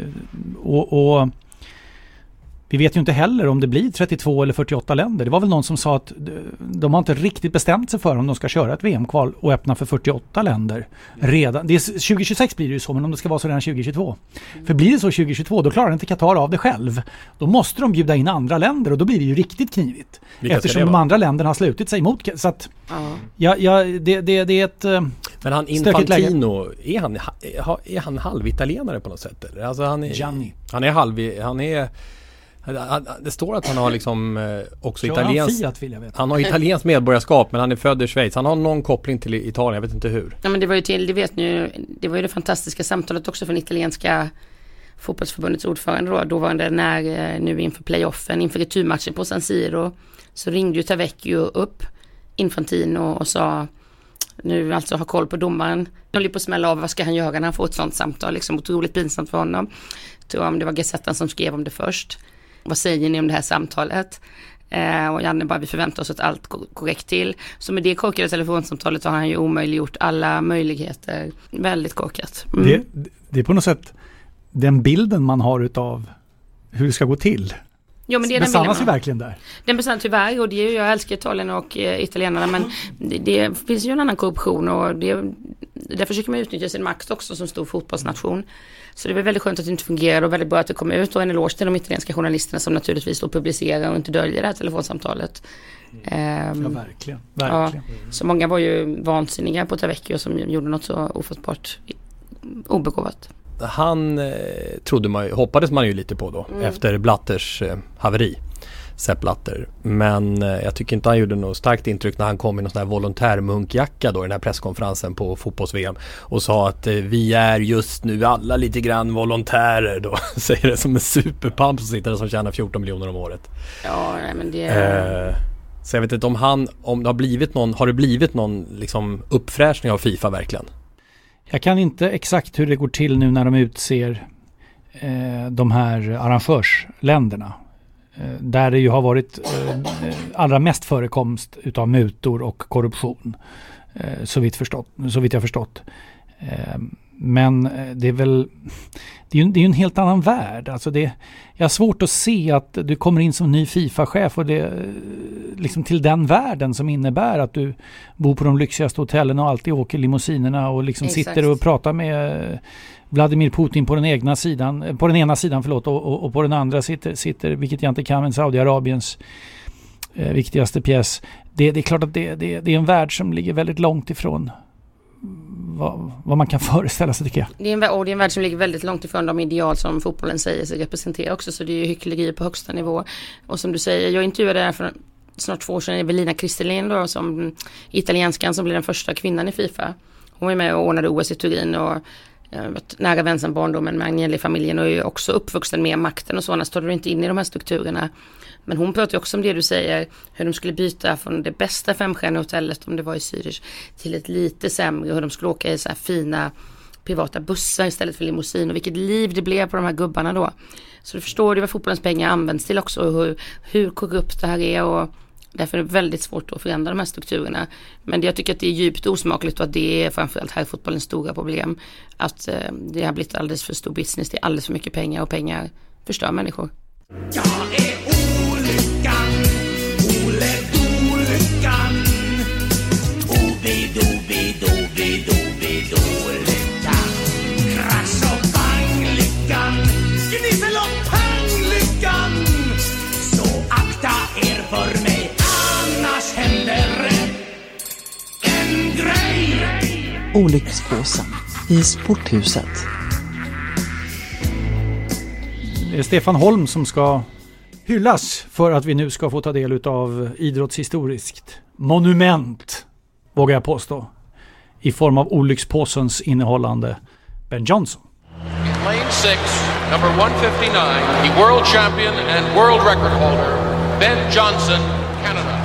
Och vi vet ju inte heller om det blir 32 eller 48 länder. Det var väl någon som sa att de har inte riktigt bestämt sig för om de ska köra ett VM-kval och öppna för 48 länder redan. 2026 blir det ju så, men om det ska vara så redan 2022. För blir det så 2022, då klarar inte Qatar av det själv. Då måste de bjuda in andra länder och då blir det ju riktigt knivigt. Eftersom de andra länderna har slutit sig emot. Så att, det är ett men han Infantino, är han halvitalienare på något sätt? Eller? Alltså Gianni. Han är Det står att han har liksom också han har italienskt medborgarskap, men han är född i Schweiz. Han har någon koppling till Italien, jag vet inte hur. Ja, men det var ju det fantastiska samtalet också från italienska fotbollsförbundets ordförande då var det när nu inför playoffen, inför returmatchen på San Siro, så ringde ju Tavecchio upp Infantino och sa, nu alltså har koll på domaren, de håller på att smälla av, vad ska han göra när han får ett sånt samtal, liksom otroligt pinsamt för honom. Jag tror om det var Gazettan som skrev om det först. Vad säger ni om det här samtalet? Och Janne bara, vi förväntar oss att allt går korrekt till. Så med det korkade telefonsamtalet har han ju omöjliggjort alla möjligheter. Väldigt korkat. Det är på något sätt den bilden man har utav hur det ska gå till. Jo, men det besannas ju verkligen där. Den besannas tyvärr, och jag älskar Italien och italienarna, men det finns ju en annan korruption, och där försöker man utnyttja sin makt också som stor fotbollsnation. Så det är väldigt skönt att det inte fungerar, och väldigt bra att det kommer ut, och en eloge till de italienska journalisterna som naturligtvis då publicerar och inte döljer det här telefonsamtalet. Ja, verkligen. Ja, så många var ju vansinniga på Tavecchio som gjorde något så ofattbart obegåvat. Han hoppades man ju lite på då efter Blatters haveri, Sepp Blatter. Men jag tycker inte han gjorde något starkt intryck när han kom i någon sån här volontärmunkjacka då i den här presskonferensen på fotbolls-VM och sa att vi är just nu alla lite grann volontärer då. Säger det som en superpamp som sitter där som tjänar 14 miljoner om året. Ja, nej, men det... Så jag vet inte om det har blivit någon liksom uppfräschning av FIFA verkligen? Jag kan inte exakt hur det går till nu när de utser de här arrangörsländerna. Där det ju har varit allra mest förekomst utav mutor och korruption. Så vitt jag förstått. Men det är väl det är ju en helt annan värld. Alltså jag har svårt att se att du kommer in som ny FIFA-chef och det liksom till den världen som innebär att du bor på de lyxigaste hotellen och alltid åker limousinerna och liksom sitter och pratar med Vladimir Putin på den ena sidan och på den andra sitter vilket jag inte kan, men Saudiarabiens viktigaste pjäs. Det är klart att det är en värld som ligger väldigt långt ifrån vad man kan föreställa sig, tycker jag. Det är en värld som ligger väldigt långt ifrån de ideal som fotbollen säger sig representera också, så det är ju hyckleri på högsta nivå. Och som du säger, jag intervjuade där för snart 2 år sedan Evelina Kristelin då, som italienskan som blev den första kvinnan i FIFA. Hon var med och ordnade OS i Turin och nära vän sedan barndomen med Agnelli-familjen och är också uppvuxen med makten och så, annars tar du inte in i de här strukturerna. Men hon pratar ju också om det du säger, hur de skulle byta från det bästa 5-stjärniga hotellet, om det var i Zürich, till ett lite sämre, hur de skulle åka i så här fina privata bussar istället för limousin, och vilket liv det blev på de här gubbarna då. Så du förstår ju vad fotbollens pengar används till också, och hur korrupt det här är, och därför är det väldigt svårt att förändra de här strukturerna. Men jag tycker att det är djupt osmakligt, och att det är framförallt här fotbollens stora problem, att det har blivit alldeles för stor business, det är alldeles för mycket pengar, och pengar förstör människor. Jag är olyckan, olyckan, olyckan, krasch och bang-lyckan, gnissel och pang-lyckan. Så akta er för mig, annars händer en grej. Olyckspåsen i Sporthuset. Det är Stefan Holm som ska hyllas för att vi nu ska få ta del av idrottshistoriskt monument, vågar jag påstå, i form av olyckspåsens innehållande Ben Johnson. Lane 6, number 159, the world champion and world record holder, Ben Johnson, Canada.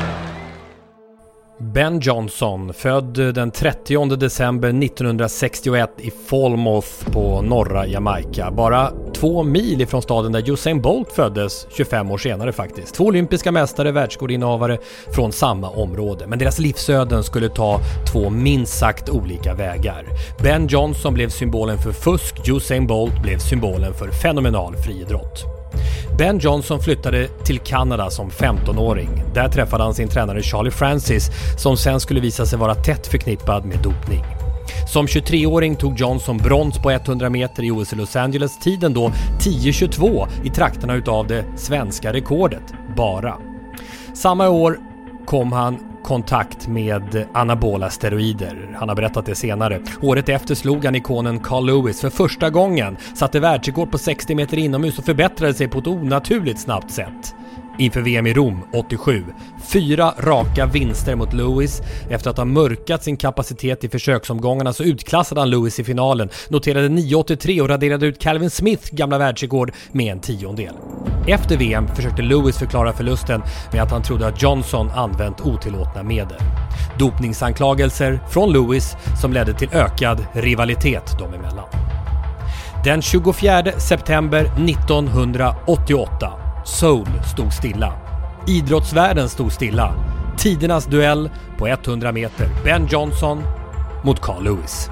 Ben Johnson, född den 30 december 1961 i Falmouth på norra Jamaica. Bara 2 mil ifrån staden där Usain Bolt föddes 25 år senare faktiskt. 2 olympiska mästare, världsrekordinnehavare från samma område. Men deras livsöden skulle ta 2 minst sagt olika vägar. Ben Johnson blev symbolen för fusk, Usain Bolt blev symbolen för fenomenal friidrott. Ben Johnson flyttade till Kanada som 15-åring. Där träffade han sin tränare Charlie Francis, som sen skulle visa sig vara tätt förknippad med dopning. Som 23-åring tog Johnson brons på 100 meter i OS i Los Angeles, tiden då 10:22 i trakterna utav det svenska rekordet bara. Samma år kom han kontakt med anabola steroider. Han har berättat det senare. Året efter slog han ikonen Carl Lewis för första gången, satte världsrekord på 60 meter inomhus och förbättrade sig på ett onaturligt snabbt sätt. Inför VM i Rom 87. 4 raka vinster mot Lewis. Efter att ha mörkat sin kapacitet i försöksomgångarna så utklassade han Lewis i finalen. Noterade 9,83 och raderade ut Calvin Smiths gamla världsrekord med en 10-ondel. Efter VM försökte Lewis förklara förlusten med att han trodde att Johnson använt otillåtna medel. Dopningsanklagelser från Lewis som ledde till ökad rivalitet dem emellan. Den 24 september 1988. Seoul stod stilla. Idrottsvärlden stod stilla. Tidernas duell på 100 meter. Ben Johnson mot Carl Lewis.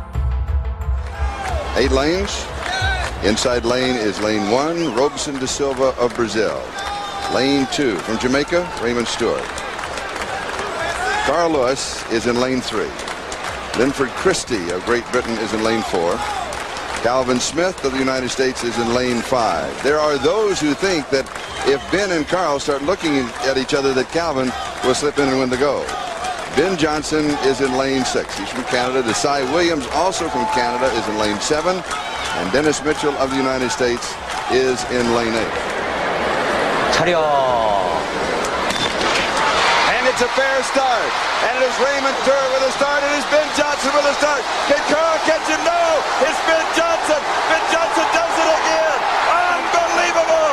8 lanes. Inside lane is lane 1, Robson de Silva of Brazil. Lane 2 from Jamaica, Raymond Stewart. Carl Lewis is in lane 3. Linford Christie of Great Britain is in lane 4. Calvin Smith of the United States is in lane 5. There are those who think that if Ben and Carl start looking at each other that Calvin will slip in and win the gold. Ben Johnson is in lane 6. He's from Canada. Desai Williams, also from Canada, is in lane 7. And Dennis Mitchell of the United States is in lane 8. 차려. And it's a fair start. And it is Raymond Stewart with a start. It is Ben Johnson with a start. Can Carl catch him? No! It's Ben Johnson. Ben Johnson does it again. Unbelievable!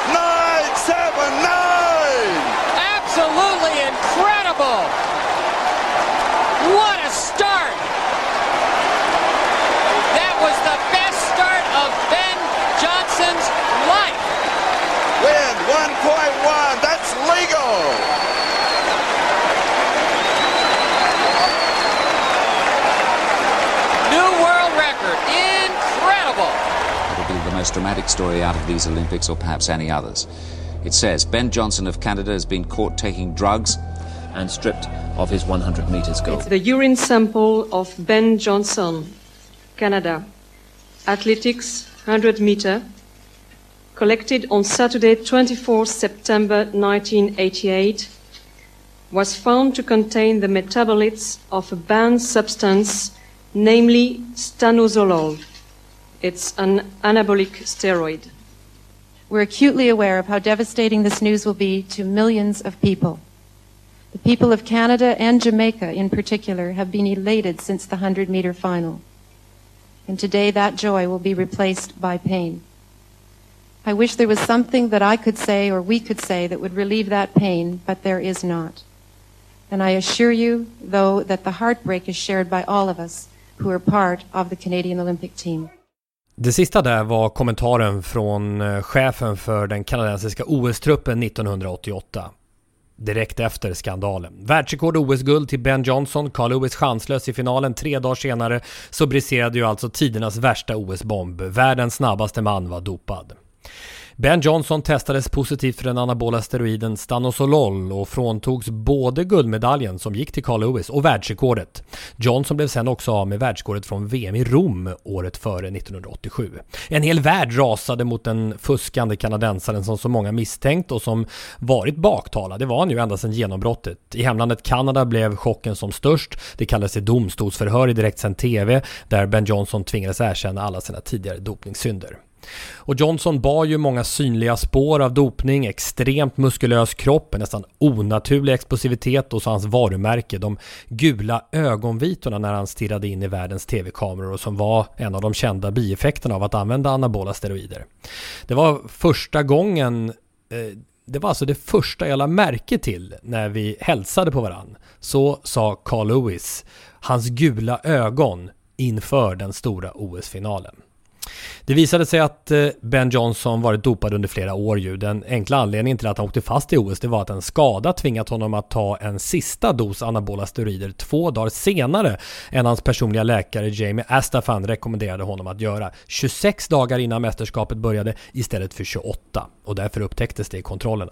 9-7-9! Absolutely incredible! What a start! That was the best start of Ben Johnson's life. Win 1.1. That's legal. New world record. Incredible. It'll be the most dramatic story out of these Olympics, or perhaps any others. It says Ben Johnson of Canada has been caught taking drugs and stripped of his 100 meters gold. It's the urine sample of Ben Johnson, Canada. Athletics, 100 meter. Collected on Saturday, 24 September 1988. Was found to contain the metabolites of a banned substance, namely stanozolol. It's an anabolic steroid. We're acutely aware of how devastating this news will be to millions of people. The people of Canada and Jamaica in particular have been elated since the 100-meter final. And today that joy will be replaced by pain. I wish there was something that I could say or we could say that would relieve that pain, but there is not. And I assure you, though, that the heartbreak is shared by all of us who are part of the Canadian Olympic team. Det sista där var kommentaren från chefen för den kanadensiska OS-truppen 1988. Direkt efter skandalen. Världsrekord OS-guld till Ben Johnson. Carl Lewis chanslös i finalen. 3 dagar senare så briserade ju alltså tidernas värsta OS-bomb. Världens snabbaste man var dopad. Ben Johnson testades positivt för den anabola steroiden stanozolol och fråntogs både guldmedaljen som gick till Carl Lewis och världsrekordet. Johnson blev sen också av med världsrekordet från VM i Rom året före 1987. En hel värld rasade mot den fuskande kanadensaren som så många misstänkt och som varit baktalad. Det var han ju ända sedan genombrottet. I hemlandet Kanada blev chocken som störst. Det kallades det domstolsförhör i direktsänd TV där Ben Johnson tvingades erkänna alla sina tidigare dopningssynder. Och Johnson bar ju många synliga spår av dopning, extremt muskulös kropp, en nästan onaturlig explosivitet och så hans varumärke, de gula ögonvitorna när han stirrade in i världens tv-kameror och som var en av de kända bieffekterna av att använda anabola steroider. Det var första gången, det var alltså det första jag lade märke till när vi hälsade på varann. Så sa Carl Lewis, hans gula ögon inför den stora OS-finalen. Det visade sig att Ben Johnson varit dopad under flera år ju. Den enkla anledningen till att han åkte fast i OS det var att en skada tvingat honom att ta en sista dos anabola steroider 2 dagar senare än hans personliga läkare Jamie Astafan rekommenderade honom att göra. 26 dagar innan mästerskapet började istället för 28 och därför upptäcktes det i kontrollerna.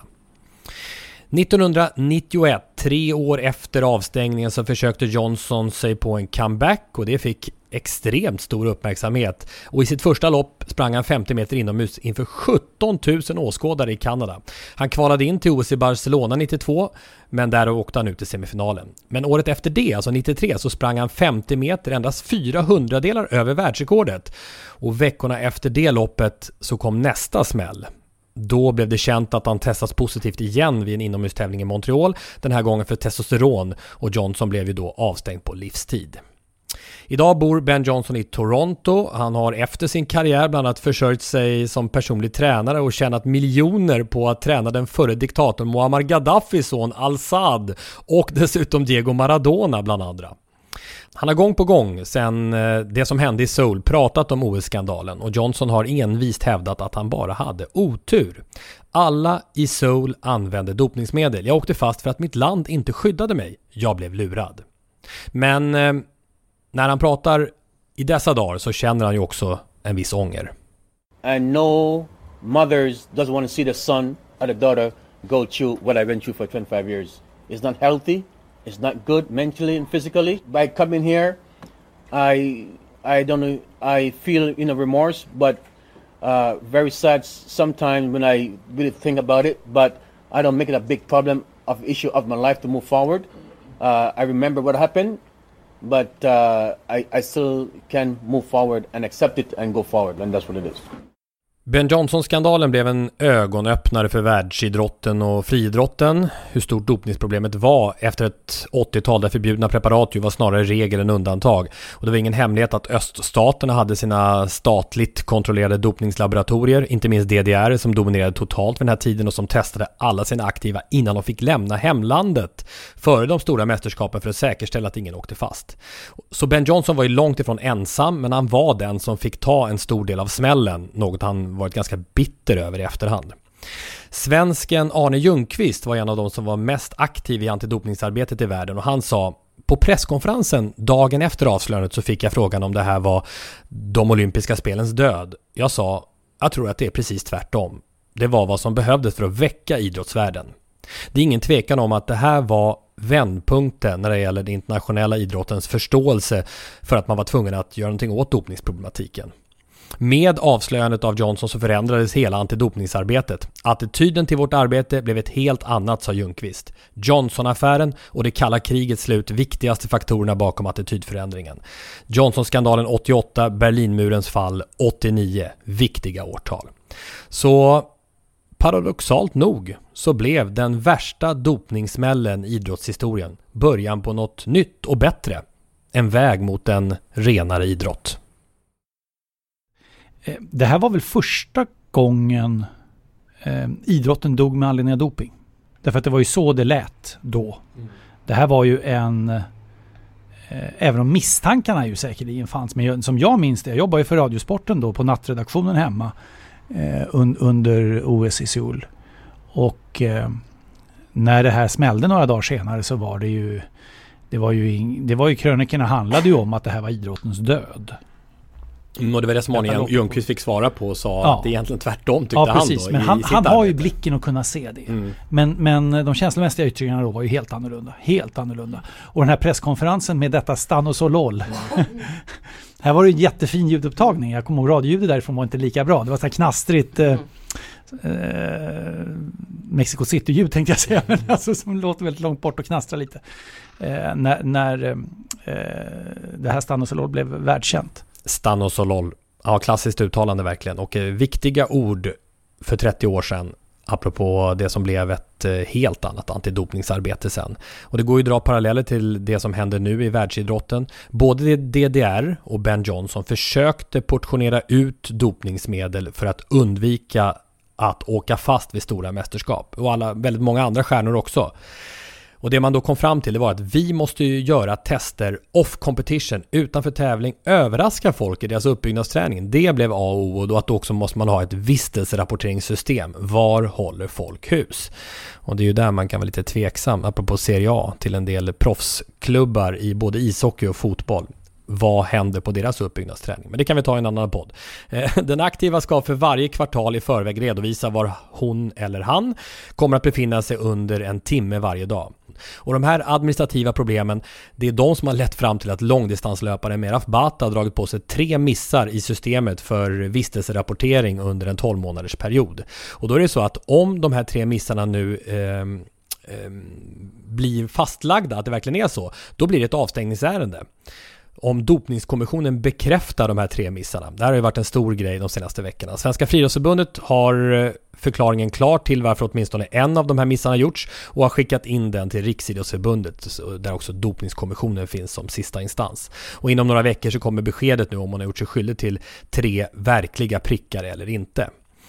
1991, 3 år efter avstängningen, så försökte Johnson sig på en comeback och det fick extremt stor uppmärksamhet. Och i sitt första lopp sprang han 50 meter inomhus inför 17 000 åskådare i Kanada. Han kvalade in till OS i Barcelona 92, men där åkte han ut i semifinalen. Men året efter det, alltså 93, så sprang han 50 meter, endast 400 delar över världsrekordet. Och veckorna efter det loppet så kom nästa smäll. Då blev det känt att han testats positivt igen vid en inomhustävling i Montreal, den här gången för testosteron, och Johnson blev ju då avstängd på livstid. Idag bor Ben Johnson i Toronto. Han har efter sin karriär bland annat försörjt sig som personlig tränare och tjänat miljoner på att träna den förre diktatorn Muammar Gaddafis son Al-Sad och dessutom Diego Maradona bland andra. Han har gång på gång sedan det som hände i Seoul pratat om OS-skandalen, och Johnson har envist hävdat att han bara hade otur. Alla i Seoul använde dopningsmedel. Jag åkte fast för att mitt land inte skyddade mig. Jag blev lurad. Men när han pratar i dessa dagar så känner han ju också en viss ånger. And no mothers doesn't want to see the son or the daughter go through what I went through for 25 years. It's not healthy. It's not good mentally and physically. By coming here, I don't know. I feel remorse, but very sad sometimes when I really think about it. But I don't make it a big problem of issue of my life to move forward. I remember what happened, but I still can move forward and accept it and go forward, and that's what it is. Ben Johnson-skandalen blev en ögonöppnare för världsidrotten och friidrotten. Hur stort dopningsproblemet var efter ett 80-tal där förbjudna preparat ju var snarare regel än undantag. Och det var ingen hemlighet att öststaterna hade sina statligt kontrollerade dopningslaboratorier, inte minst DDR som dominerade totalt vid den här tiden och som testade alla sina aktiva innan de fick lämna hemlandet före de stora mästerskapen för att säkerställa att ingen åkte fast. Så Ben Johnson var ju långt ifrån ensam, men han var den som fick ta en stor del av smällen, något han varit ganska bitter över i efterhand. Svensken Arne Ljungqvist var en av de som var mest aktiv i antidopningsarbetet i världen, och han sa på presskonferensen dagen efter avslöjandet så fick jag frågan om det här var de olympiska spelens död. Jag sa, jag tror att det är precis tvärtom. Det var vad som behövdes för att väcka idrottsvärlden. Det är ingen tvekan om att det här var vändpunkten när det gäller den internationella idrottens förståelse för att man var tvungen att göra någonting åt dopningsproblematiken. Med avslöjandet av Johnson så förändrades hela antidopningsarbetet. Attityden till vårt arbete blev ett helt annat, sa Ljungqvist. Johnson-affären och det kalla krigets slut viktigaste faktorerna bakom attitydförändringen. Johnson-skandalen 88, Berlinmurens fall 89, viktiga årtal. Så paradoxalt nog så blev den värsta dopningssmällen i idrottshistorien början på något nytt och bättre. En väg mot en renare idrott. Det här var väl första gången idrotten dog med anledning av doping. Därför att det var ju så det lät då. Det här var ju även om misstankarna ju säkerligen fanns. Men som jag minns det, jag jobbade ju för Radiosporten då på nattredaktionen hemma under OS i Seoul. Och när det här smällde några dagar senare så var det var ju krönikorna handlade ju om att det här var idrottens död. Och det var det som Arne Ljungqvist fick svara på och sa att det är egentligen tvärtom, tyckte han precis. då. Men han har ju blicken att kunna se det. Men de känslomässiga yttringarna då var ju helt annorlunda. Och den här presskonferensen med detta stann och så lol. Här var det en jättefin ljudupptagning. Jag kommer ihåg radioljudet därifrån var inte lika bra. Det var så här knastrigt Mexico City-ljud tänkte jag säga. Men alltså som låter väldigt långt bort och knastrar lite. När det här stann och så lol blev världskänt. Stann och så lol. Ja, klassiskt uttalande verkligen. Och viktiga ord för 30 år sedan apropå det som blev ett helt annat antidopningsarbete sen. Och det går ju att dra paralleller till det som händer nu i världsidrotten. Både DDR och Ben Johnson försökte portionera ut dopningsmedel för att undvika att åka fast vid stora mästerskap. Och väldigt många andra stjärnor också. Och det man då kom fram till det var att vi måste ju göra tester off competition utanför tävling, överraska folk i deras uppbyggnadsträning. Det blev A och O, och då att då också måste man ha ett vistelserapporteringssystem. Var håller folk hus? Och det är ju där man kan vara lite tveksam, apropå Serie A, till en del proffsklubbar i både ishockey och fotboll. Vad händer på deras uppbyggnadsträning? Men det kan vi ta i en annan podd. Den aktiva ska för varje kvartal i förväg redovisa var hon eller han kommer att befinna sig under en timme varje dag. Och de här administrativa problemen, det är de som har lett fram till att långdistanslöparen Meraf Bata har dragit på sig 3 missar i systemet för vistelserapportering under en 12-månaders period. Och då är det så att om de här 3 missarna nu blir fastlagda, att det verkligen är så, då blir det ett avstängningsärende. Om dopningskommissionen bekräftar de här 3 missarna. Det här har ju varit en stor grej de senaste veckorna. Svenska friidrottsförbundet har förklaringen klar till varför åtminstone en av de här missarna gjorts och har skickat in den till Riksidrottsförbundet, där också dopningskommissionen finns som sista instans. Och inom några veckor så kommer beskedet nu om man har gjort sig skyldig till 3 verkliga prickar eller inte.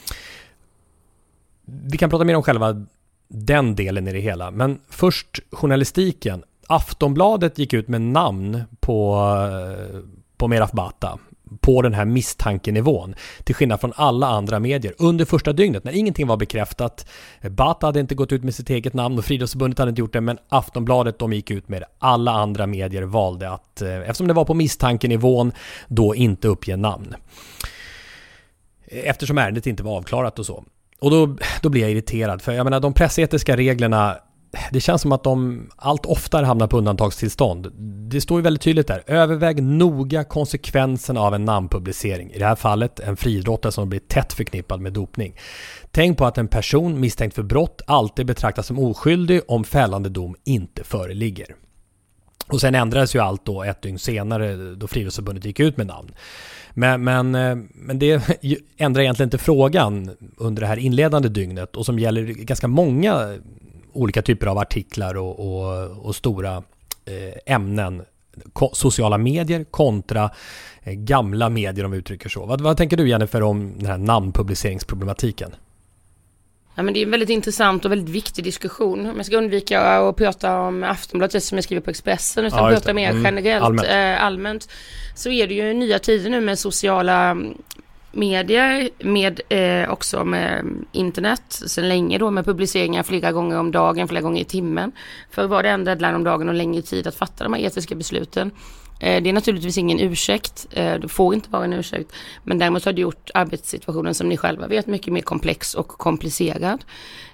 Vi kan prata mer om själva den delen i det hela, men först journalistiken. Aftonbladet gick ut med namn på Meraf Bata på den här misstankenivån, till skillnad från alla andra medier under första dygnet när ingenting var bekräftat. Bata hade inte gått ut med sitt eget namn och Friidrottsförbundet hade inte gjort det, men Aftonbladet, de gick ut med det. Alla andra medier valde att, eftersom det var på misstankenivån, då inte uppge namn. Eftersom ärendet inte var avklarat och så. Och då blir jag irriterad, för jag menar, de pressetiska reglerna, det känns som att de allt oftare hamnar på undantagstillstånd. Det står ju väldigt tydligt där. Överväg noga konsekvenserna av en namnpublicering. I det här fallet en friidrottare som blir tätt förknippad med dopning. Tänk på att en person misstänkt för brott alltid betraktas som oskyldig om fällande dom inte föreligger. Och sen ändrades ju allt då 1 dygn senare då Friidrottsförbundet gick ut med namn. Men det ändrar egentligen inte frågan under det här inledande dygnet, och som gäller ganska många olika typer av artiklar och stora ämnen. Sociala medier kontra gamla medier, om vi uttrycker så. Vad tänker du, Jennifer, om den här namnpubliceringsproblematiken? Ja, men det är en väldigt intressant och väldigt viktig diskussion. Om jag ska undvika att prata om Aftonbladet som jag skriver på Expressen, utan prata mer generellt, allmänt, så är det ju nya tider nu med sociala medier, med också med internet sedan länge då, med publiceringar flera gånger om dagen, flera gånger i timmen. För var det en deadline om dagen och längre tid att fatta de här etiska besluten. Det är naturligtvis ingen ursäkt, det får inte vara en ursäkt, men däremot har det gjort arbetssituationen, som ni själva vet, mycket mer komplex och komplicerad.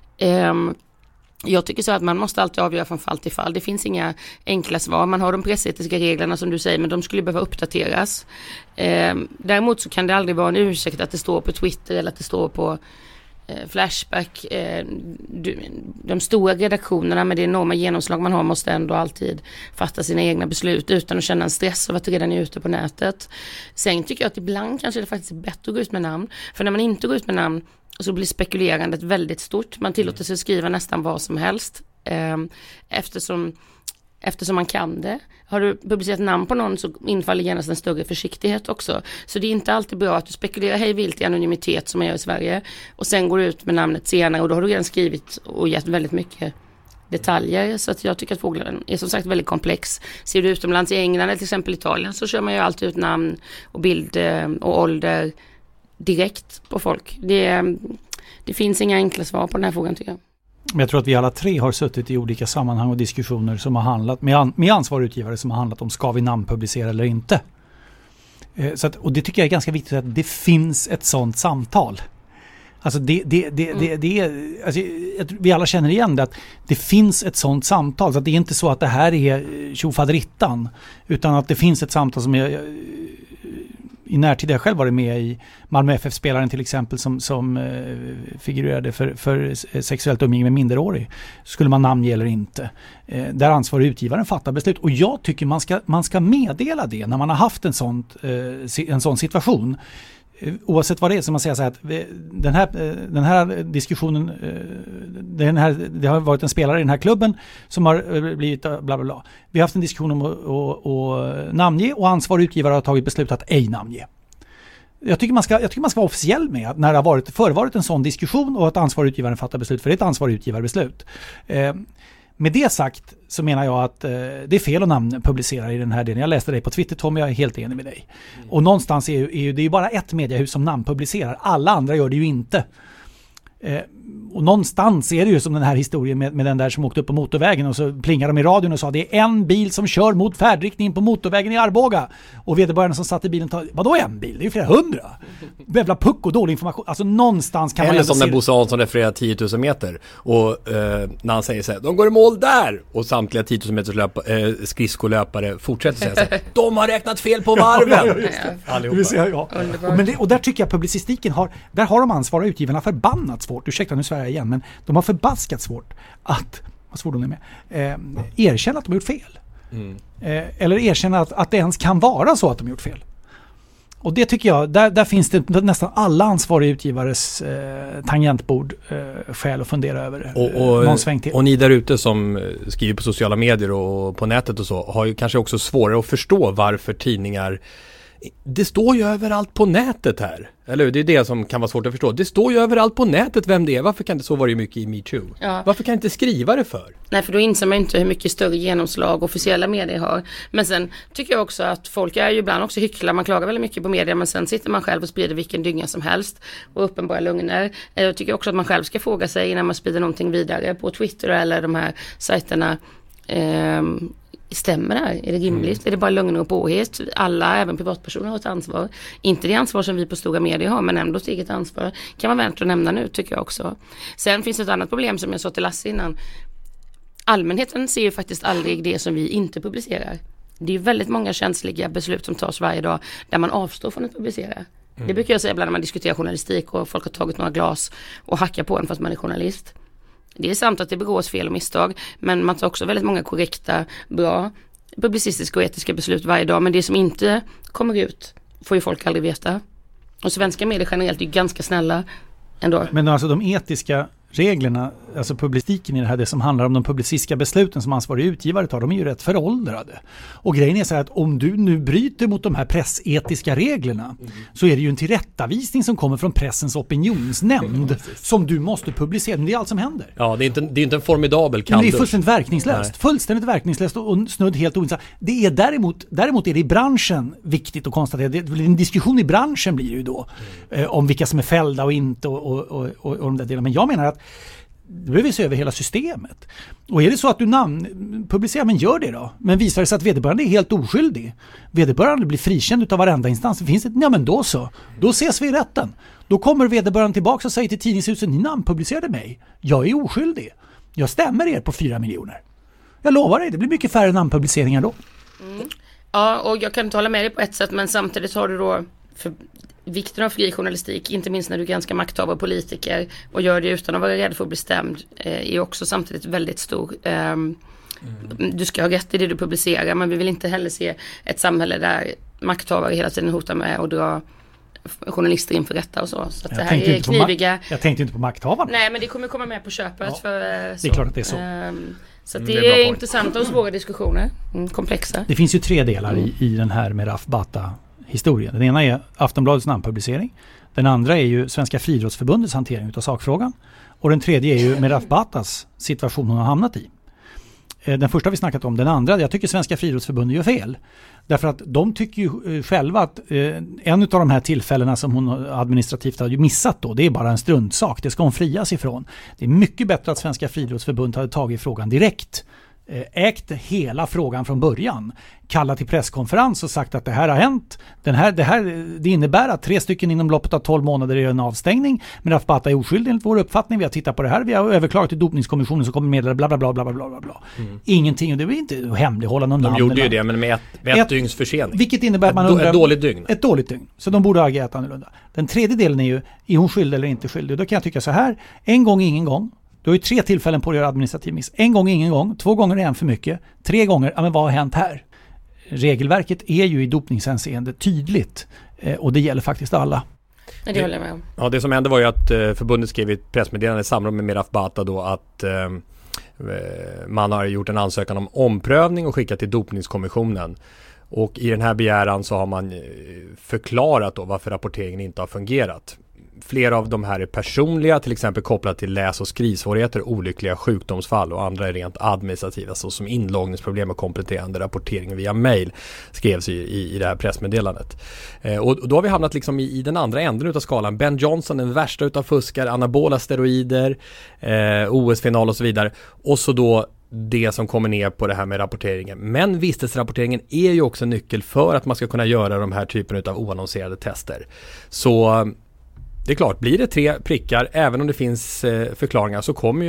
Jag tycker så att man måste alltid avgöra från fall till fall. Det finns inga enkla svar. Man har de pressetiska reglerna som du säger, men de skulle behöva uppdateras. Däremot så kan det aldrig vara en ursäkt att det står på Twitter eller att det står på Flashback. De stora redaktionerna med det enorma genomslag man har måste ändå alltid fatta sina egna beslut utan att känna en stress av att redan är ute på nätet. Sen tycker jag att ibland kanske det faktiskt är bättre att gå ut med namn. För när man inte går ut med namn så blir spekulerandet väldigt stort. Man tillåter sig skriva nästan vad som helst. Eftersom man kan det. Har du publicerat namn på någon så infaller genast en större försiktighet också. Så det är inte alltid bra att du spekulerar hej vilt i anonymitet som jag gör i Sverige. Och sen går du ut med namnet senare och då har du redan skrivit och gett väldigt mycket detaljer. Så att jag tycker att fåglen är som sagt väldigt komplex. Ser du utomlands i England eller till exempel Italien så kör man ju alltid ut namn och bild och ålder direkt på folk. Det finns inga enkla svar på den här frågan, tycker jag. Men jag tror att vi alla 3 har suttit i olika sammanhang och diskussioner som har handlat med ansvarig utgivare som har handlat om ska vi namnpublicera eller inte. Och det tycker jag är ganska viktigt att det finns ett sånt samtal. Alltså vi alla känner igen det, att det finns ett sånt samtal, så att det är inte så att det här är tjofaderittan, utan att det finns ett samtal som är i närtid. Jag själv varit med i Malmö FF-spelaren till exempel som figurerade för sexuellt umgänge med minderårig. Skulle man namnge eller inte? Där ansvarig utgivaren fattar beslut. Och jag tycker man ska meddela det när man har haft en sån situation. Oavsett vad det är, så man säger så här att den här diskussionen, det har varit en spelare i den här klubben som har blivit bla bla bla. Vi har haft en diskussion om att namnge, och ansvarig utgivare har tagit beslut att ej namnge. Jag tycker man ska vara officiell med när det har förevarit en sån diskussion och att ansvarig utgivaren fattar beslut, för det är ett ansvarig utgivarbeslut. Med det sagt så menar jag att det är fel att namnpublicera i den här delen. Jag läste dig på Twitter, Tom, jag är helt enig med dig. Och någonstans är det ju bara ett mediehus som namnpublicerar. Alla andra gör det ju inte. Och någonstans är det ju som den här historien med den där som åkte upp på motorvägen och så plingade de i radion och sa det är en bil som kör mot färdriktningen på motorvägen i Arboga. Och vederbörande som satt i bilen vadå en bil? Det är ju flera hundra. Jävla puck och dålig information. Alltså någonstans kan man eller som när Bosse Hansson refererar 10 000 meter och när han säger så här, de går i mål där och samtliga 10 000 meters skridskolöpare fortsätter säga så här, de har räknat fel på varven. Och där tycker jag publicistiken där har de ansvariga utgivarna förbannat svårt, ursäkta nu svär jag igen, men de har förbaskat svårt att, vad svår de är med, erkänna att de har gjort fel. Eller erkänna att det ens kan vara så att de har gjort fel. Och det tycker jag, där finns det nästan alla ansvariga utgivares tangentbord skäl att fundera över. Och ni där ute som skriver på sociala medier och på nätet och så har ju kanske också svårare att förstå varför tidningar. Det står ju överallt på nätet här. Eller hur? Det är det som kan vara svårt att förstå. Det står ju överallt på nätet vem det är. Varför kan det så vara mycket i MeToo? Ja. Varför kan inte skriva det för? Nej, för då inser man inte hur mycket större genomslag officiella medier har. Men sen tycker jag också att folk är ju ibland också hycklar. Man klagar väldigt mycket på media, men sen sitter man själv och sprider vilken dynga som helst och uppenbara lögner. Jag tycker också att man själv ska fråga sig innan man sprider någonting vidare på Twitter eller de här sajterna. Stämmer det här? Är det rimligt? Är det bara lögner och påhet? Alla, även privatpersoner, har ett ansvar. Inte det ansvar som vi på stora medier har, men ändå ett eget ansvar. Kan vara värt att nämna nu, tycker jag också. Sen finns det ett annat problem som jag sa till Lasse innan. Allmänheten ser ju faktiskt aldrig det som vi inte publicerar. Det är ju väldigt många känsliga beslut som tas varje dag där man avstår från att publicera. Det brukar jag säga ibland när man diskuterar journalistik och folk har tagit några glas och hackar på en fast man är journalist. Det är sant att det begås fel och misstag, men man tar också väldigt många korrekta, bra, publicistiska och etiska beslut varje dag. Men det som inte kommer ut får ju folk aldrig veta. Och svenska medier generellt är ju ganska snälla ändå. Men alltså de etiska reglerna, alltså publicistiken i det här, det som handlar om de publicistiska besluten som ansvarig utgivare tar, de är ju rätt föråldrade. Och grejen är så här att om du nu bryter mot de här pressetiska reglerna så är det ju en tillrättavisning som kommer från pressens opinionsnämnd som du måste publicera. Men det är allt som händer. Ja, det är inte en formidabel kandus. Men det är fullständigt verkningslöst. Nej. Fullständigt verkningslöst och snudd helt ointressant. Det är däremot är det i branschen viktigt att konstatera. En diskussion i branschen blir ju då om vilka som är fällda och inte och de där delarna. Men jag menar att det behöver se över hela systemet. Och är det så att du publicerar, men gör det då. Men visar det sig att vederbörande är helt oskyldig. Vederbörande blir frikänd av varenda instans. Finns det? Ja, men då så. Då ses vi i rätten. Då kommer vederbörande tillbaka och säger till tidningshuset, ni namnpublicerade mig. Jag är oskyldig. Jag stämmer er på 4 miljoner. Jag lovar dig, det blir mycket färre namnpubliceringar då. Ja, och jag kan inte hålla med dig på ett sätt, men samtidigt har du då vikten av fri journalistik, inte minst när du granskar makthavare och politiker och gör det utan att vara rädd för att bli stämd, är också samtidigt väldigt stor. Du ska ha rätt i det du publicerar, men vi vill inte heller se ett samhälle där makthavare hela tiden hotar med att dra journalister inför rätta och så. Så att det här är kniviga. Jag tänkte inte på makthavarna. Nej, men det kommer komma med på köpet. Ja, det är klart att det är så. Så att det är intressanta och svåra diskussioner. Komplexa. Det finns ju 3 delar i den här med Raf Bata-historien. Den ena är Aftonbladets namnpublicering. Den andra är ju Svenska Friidrottsförbundets hantering av sakfrågan. Och den tredje är ju med Raf Batas situation hon har hamnat i. Den första har vi snackat om. Den andra, jag tycker Svenska Friidrottsförbundet gör fel. Därför att de tycker ju själva att en av de här tillfällena som hon administrativt har missat då, det är bara en struntsak. Det ska hon frias ifrån. Det är mycket bättre att Svenska Friidrottsförbundet hade tagit frågan direkt. Ägt hela frågan från början. Kallat till presskonferens och sagt att det här har hänt. Det innebär att 3 stycken inom loppet av 12 månader är en avstängning. Men Raf Bata är oskyldig enligt vår uppfattning. Vi har tittat på det här. Vi har överklagat till dopningskommissionen som kommer meddela bla bla bla bla bla bla. Ingenting. Och det blir inte hemlighålla någon namn. De gjorde ju det, men med ett dygns försening. Vilket innebär att man undrar... Ett dåligt dygn. Ett dåligt dygn. Så de borde ha agerat annorlunda. Den tredje delen är hon skyldig eller inte skyldig? Då kan jag tycka så här. En gång, ingen gång. Du har ju 3 tillfällen på att göra administrativ miss. 1 gång, ingen gång. 2 gånger är en för mycket. 3 gånger, ja men vad har hänt här? Regelverket är ju i dopningshänseende tydligt. Och det gäller faktiskt alla. Det håller jag med om. Ja, det som hände var ju att förbundet skrev i ett pressmeddelande i samråd med Raf Bata då att man har gjort en ansökan om omprövning och skickat till dopningskommissionen. Och i den här begäran så har man förklarat då varför rapporteringen inte har fungerat. flera av de här är personliga, till exempel kopplat till läs- och skrivsvårigheter, olyckliga sjukdomsfall, och andra är rent administrativa, såsom inloggningsproblem och kompletterande rapportering via mail, skrevs i det här pressmeddelandet. Och då har vi hamnat liksom i den andra änden utav skalan. Ben Johnson, den värsta utav fuskare, anabola steroider, OS-final och så vidare. Och så då det som kommer ner på det här med rapporteringen. Men vistelserapporteringen är ju också nyckel för att man ska kunna göra de här typen av oannonserade tester. Så det är klart, blir det 3 prickar, även om det finns förklaringar,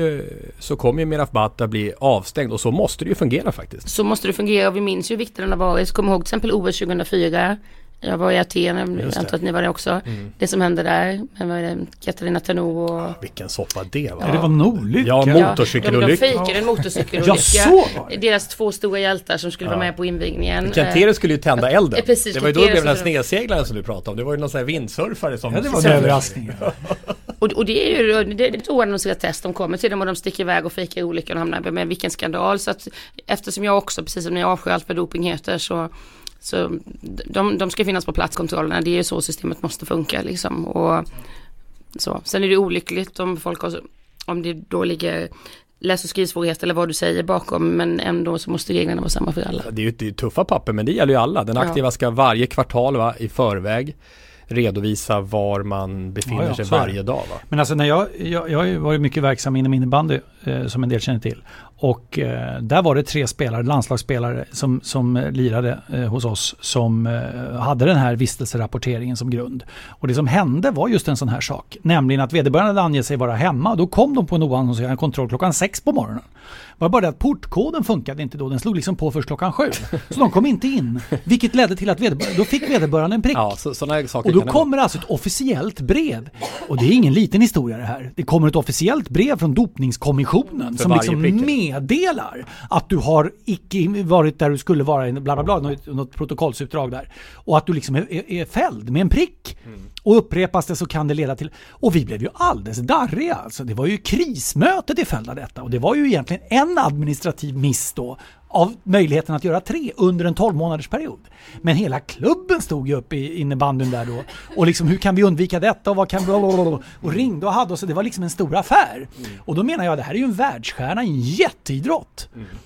så kommer ju Miraf Bhatta bli avstängd, och så måste det ju fungera faktiskt. Så måste det fungera, och vi minns ju hur viktigt den har varit. Kom ihåg till exempel OS 2004. Jag var i Aten, jag antar att ni var det också. Det som hände där, Katarina Tano och... Vilken soppa det var. Ja, det var en olycka. Ja, motorcykelolycka. De fejkade en motorcykelolycka. Deras 2 stora hjältar som skulle vara med på invigningen. Kantero skulle ju tända elden. Precis, det var ju då det blev den här snedseglaren som du pratade om. Det var ju någon sån här vindsurfare som... Ja, det var en överraskning. Och det är ju det är ett oannonserat test. De kommer till dem och de sticker iväg och fejkar olyckan och hamnar med vilken skandal. Så att eftersom jag också, precis som när jag avskyr allt vad doping heter, så de ska finnas på platskontrollerna. Det är ju så systemet måste funka liksom. Och så. Sen är det olyckligt om det då ligger läs- och skrivsvårigheter eller vad du säger bakom, men ändå så måste reglerna vara samma för alla. Det är ju tuffa papper, men det gäller ju alla. Den aktiva ska varje kvartal i förväg redovisa var man befinner sig varje dag. Va? Men alltså när jag har ju varit mycket verksam inom innebandy som en del känner till. Och där var det 3 spelare, landslagsspelare som lirade hos oss, som hade den här vistelserapporteringen som grund. Och det som hände var just en sån här sak. Nämligen att vederbörande hade angett sig vara hemma. Då kom de på en oannonserad kontroll klockan 6 på morgonen. Det var bara det att portkoden funkade inte då. Den slog liksom på först klockan 7. Så de kom inte in. Vilket ledde till att då fick vederbörande en prick. Ja, såna saker. Och då kommer alltså ett officiellt brev. Och det är ingen liten historia det här. Det kommer ett officiellt brev från dopningskommissionen som liksom meddelar att du har icke varit där du skulle vara, bla bla bla, något protokollsutdrag där. Och att du liksom är fälld med en prick. Och upprepas det så kan det leda till... Och vi blev ju alldeles darriga. Alltså, det var ju krismötet i följd av detta. Och det var ju egentligen en administrativ miss då av möjligheten att göra 3 under en 12-månaders period. Men hela klubben stod ju upp i innebandyn där då. Och liksom, hur kan vi undvika detta? Och vad kan vi... Och ringde och hade. Och så det var liksom en stor affär. Och då menar jag, det här är ju en världsstjärna, en jätteidrott.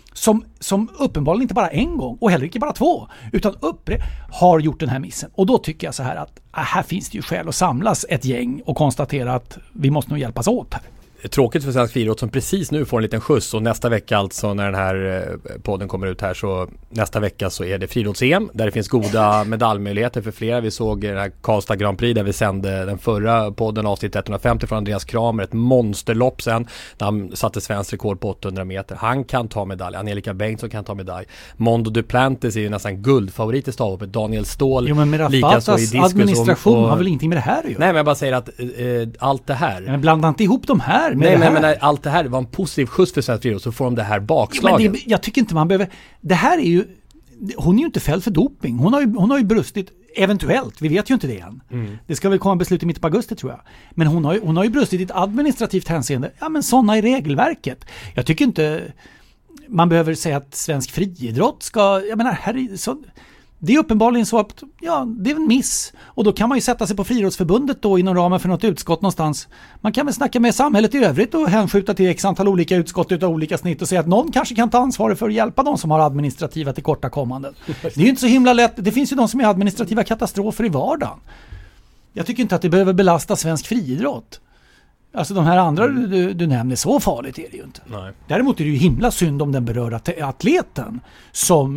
Som uppenbarligen inte bara en gång, och heller inte bara 2, utan har gjort den här missen. Och då tycker jag så här att här finns det ju skäl att samlas ett gäng och konstatera att vi måste nog hjälpas åt här. Tråkigt för svensk friidrott som precis nu får en liten skjuts, och nästa vecka alltså när den här podden kommer ut här, så nästa vecka så är det friidrotts-EM där det finns goda medaljmöjligheter för flera. Vi såg den här Karlstad Grand Prix där vi sände den förra podden, avsnitt 150 från Andreas Kramer, ett monsterlopp sen där han satte svensk rekord på 800 meter. Han kan ta medalj. Angelica Bengtsson kan ta medalj. Mondo Duplantis är ju nästan guldfavorit i stavhoppet. Daniel Ståhl. Jo, men Mirafbatas administration har väl ingenting med det här att göra? Nej, men jag bara säger att allt det här... Men blanda inte ihop de här. Nej, men när allt det här var en positiv skjuts för svensk friidrott, så får de det här bakslagen. Men jag tycker inte man behöver... Det här är ju... Hon är ju inte fälld för doping. Hon har ju brustit, eventuellt. Vi vet ju inte det än. Det ska väl komma beslut i mitten på augusti, tror jag. Men hon har ju brustit i ett administrativt hänseende. Ja, men sådana i regelverket. Jag tycker inte man behöver säga att svensk friidrott ska... Jag menar, det är uppenbarligen så att det är en miss. Och då kan man ju sätta sig på Friidrottsförbundet då inom ramen för något utskott någonstans. Man kan väl snacka med samhället i övrigt och hänskjuta till x antal olika utskott utav olika snitt och säga att någon kanske kan ta ansvar för att hjälpa de som har administrativa tillkortakommanden. Det är ju inte så himla lätt. Det finns ju de som är administrativa katastrofer i vardagen. Jag tycker inte att det behöver belasta svensk friidrott. Alltså de här andra du nämner, så farligt är det ju inte. Nej. Däremot är det ju himla synd om den berörda atleten som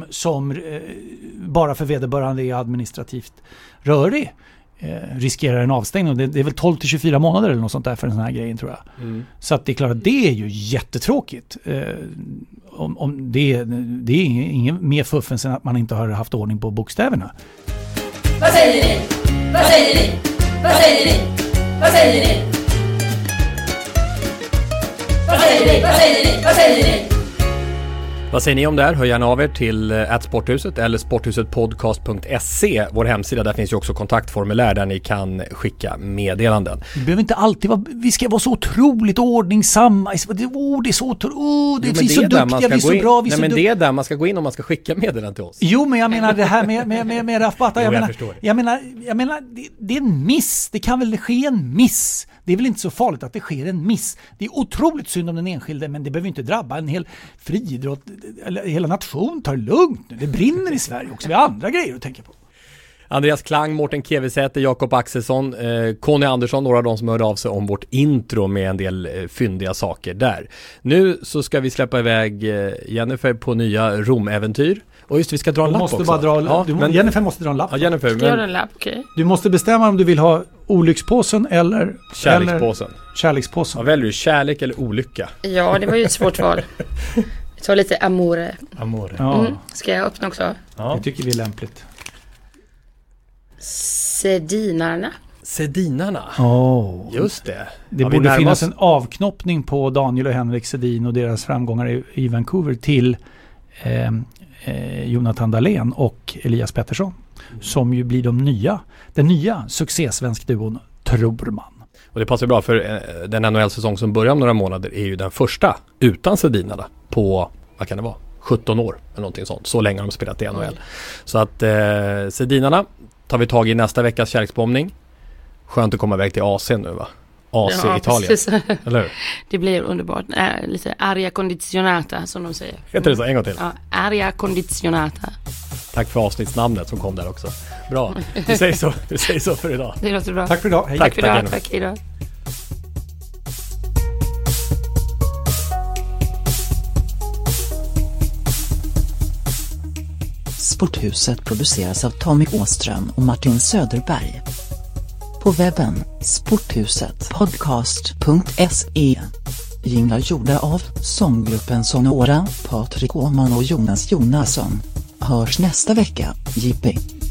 bara för vederbörande är administrativt rörig riskerar en avstängning. Det är väl 12-24 månader eller något sånt där för den här grejen, tror jag. Så att det är klart att det är ju jättetråkigt. Om det är ingen mer fuffens än att man inte har haft ordning på bokstäverna. Vad säger ni? Vad säger ni? Vad säger ni? Vad säger ni? Vad säger ni? Vad säger ni? Vad säger ni? Vad säger ni om det här? Hör gärna av er till @sporthuset eller sporthusetpodcast.se, vår hemsida. Där finns ju också kontaktformulär där ni kan skicka meddelanden. Vi behöver inte alltid vi ska vara så otroligt ordningsamma. Det är så otroligt. Vi är så duktiga, vi är så bra. Nej, men det är där man ska gå in om man ska skicka meddelanden till oss. Jo, men jag menar det här med Ralf Bata. Jag menar det är en miss. Det kan väl ske en miss. Det är väl inte så farligt att det sker en miss. Det är otroligt synd om den enskilde, men det behöver inte drabba en hel friidrott eller hela nation. Ta det lugnt nu. Det brinner i Sverige också. Vi har andra grejer att tänka på. Andreas Klang, Mårten Kevesäter, Jakob Axelsson, Conny Andersson, några av de som hörde av sig om vårt intro med en del fyndiga saker där. Nu så ska vi släppa iväg Jennifer på nya Rom-äventyr. Och just vi ska dra en lapp också. Jennifer måste dra en lapp. Ja, Jennifer, ska göra en lapp, okej. Du måste bestämma om du vill ha olyckspåsen eller kärlekspåsen. Kärlekspåsen. Ja, väljer du kärlek eller olycka? Ja, det var ju ett svårt val. Vi tar lite amore. Ja. Ska jag öppna också? Ja. Det tycker vi är lämpligt. Sedinarna. Just det. Det borde finnas en avknoppning på Daniel och Henrik Sedin och deras framgångar i Vancouver till Jonathan Dahlén och Elias Pettersson. Som ju blir den nya succésvensk duon, tror man. Och det passar bra för den NHL-säsong som börjar om några månader är ju den första utan Sedinarna på, vad kan det vara, 17 år eller någonting sånt. Så länge har de spelat i NHL. Så att Sedinarna tar vi tag i nästa veckas kärleksbombning. Skönt att komma iväg till AC nu, va? AC Italien. Precis. Eller hur? Det blir underbart. Lite aria condizionata som de säger. Heter det så? En gång till. Ja, aria condizionata. Tack för avsnittsnamnet som kom där också. Bra. Vi säger så för idag. Det låter bra. Tack för idag. Hej. Tack för idag. Tack, hej då. Sporthuset produceras av Tommy Åström och Martin Söderberg. På webben sporthusetpodcast.se. Jinglar gjorda av sånggruppen Sonora, Patrik Åman och Jonas Jonasson. Hörs nästa vecka, JP.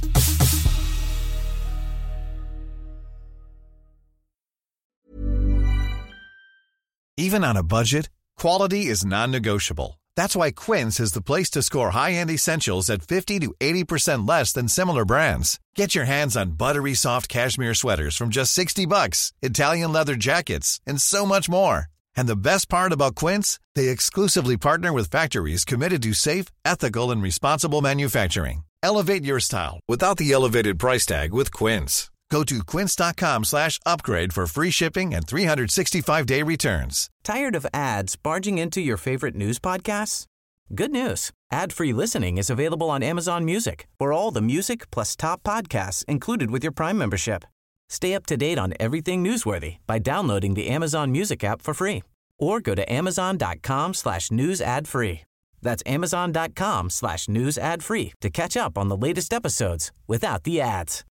Even on a budget, quality is non-negotiable. That's why Quince is the place to score high-end essentials at 50 to 80% less than similar brands. Get your hands on buttery soft cashmere sweaters from just $60, Italian leather jackets, and so much more. And the best part about Quince, they exclusively partner with factories committed to safe, ethical, and responsible manufacturing. Elevate your style without the elevated price tag with Quince. Go to quince.com/upgrade for free shipping and 365-day returns. Tired of ads barging into your favorite news podcasts? Good news. Ad-free listening is available on Amazon Music for all the music plus top podcasts included with your Prime membership. Stay up to date on everything newsworthy by downloading the Amazon Music app for free or go to amazon.com/news ad free. That's amazon.com/news ad free to catch up on the latest episodes without the ads.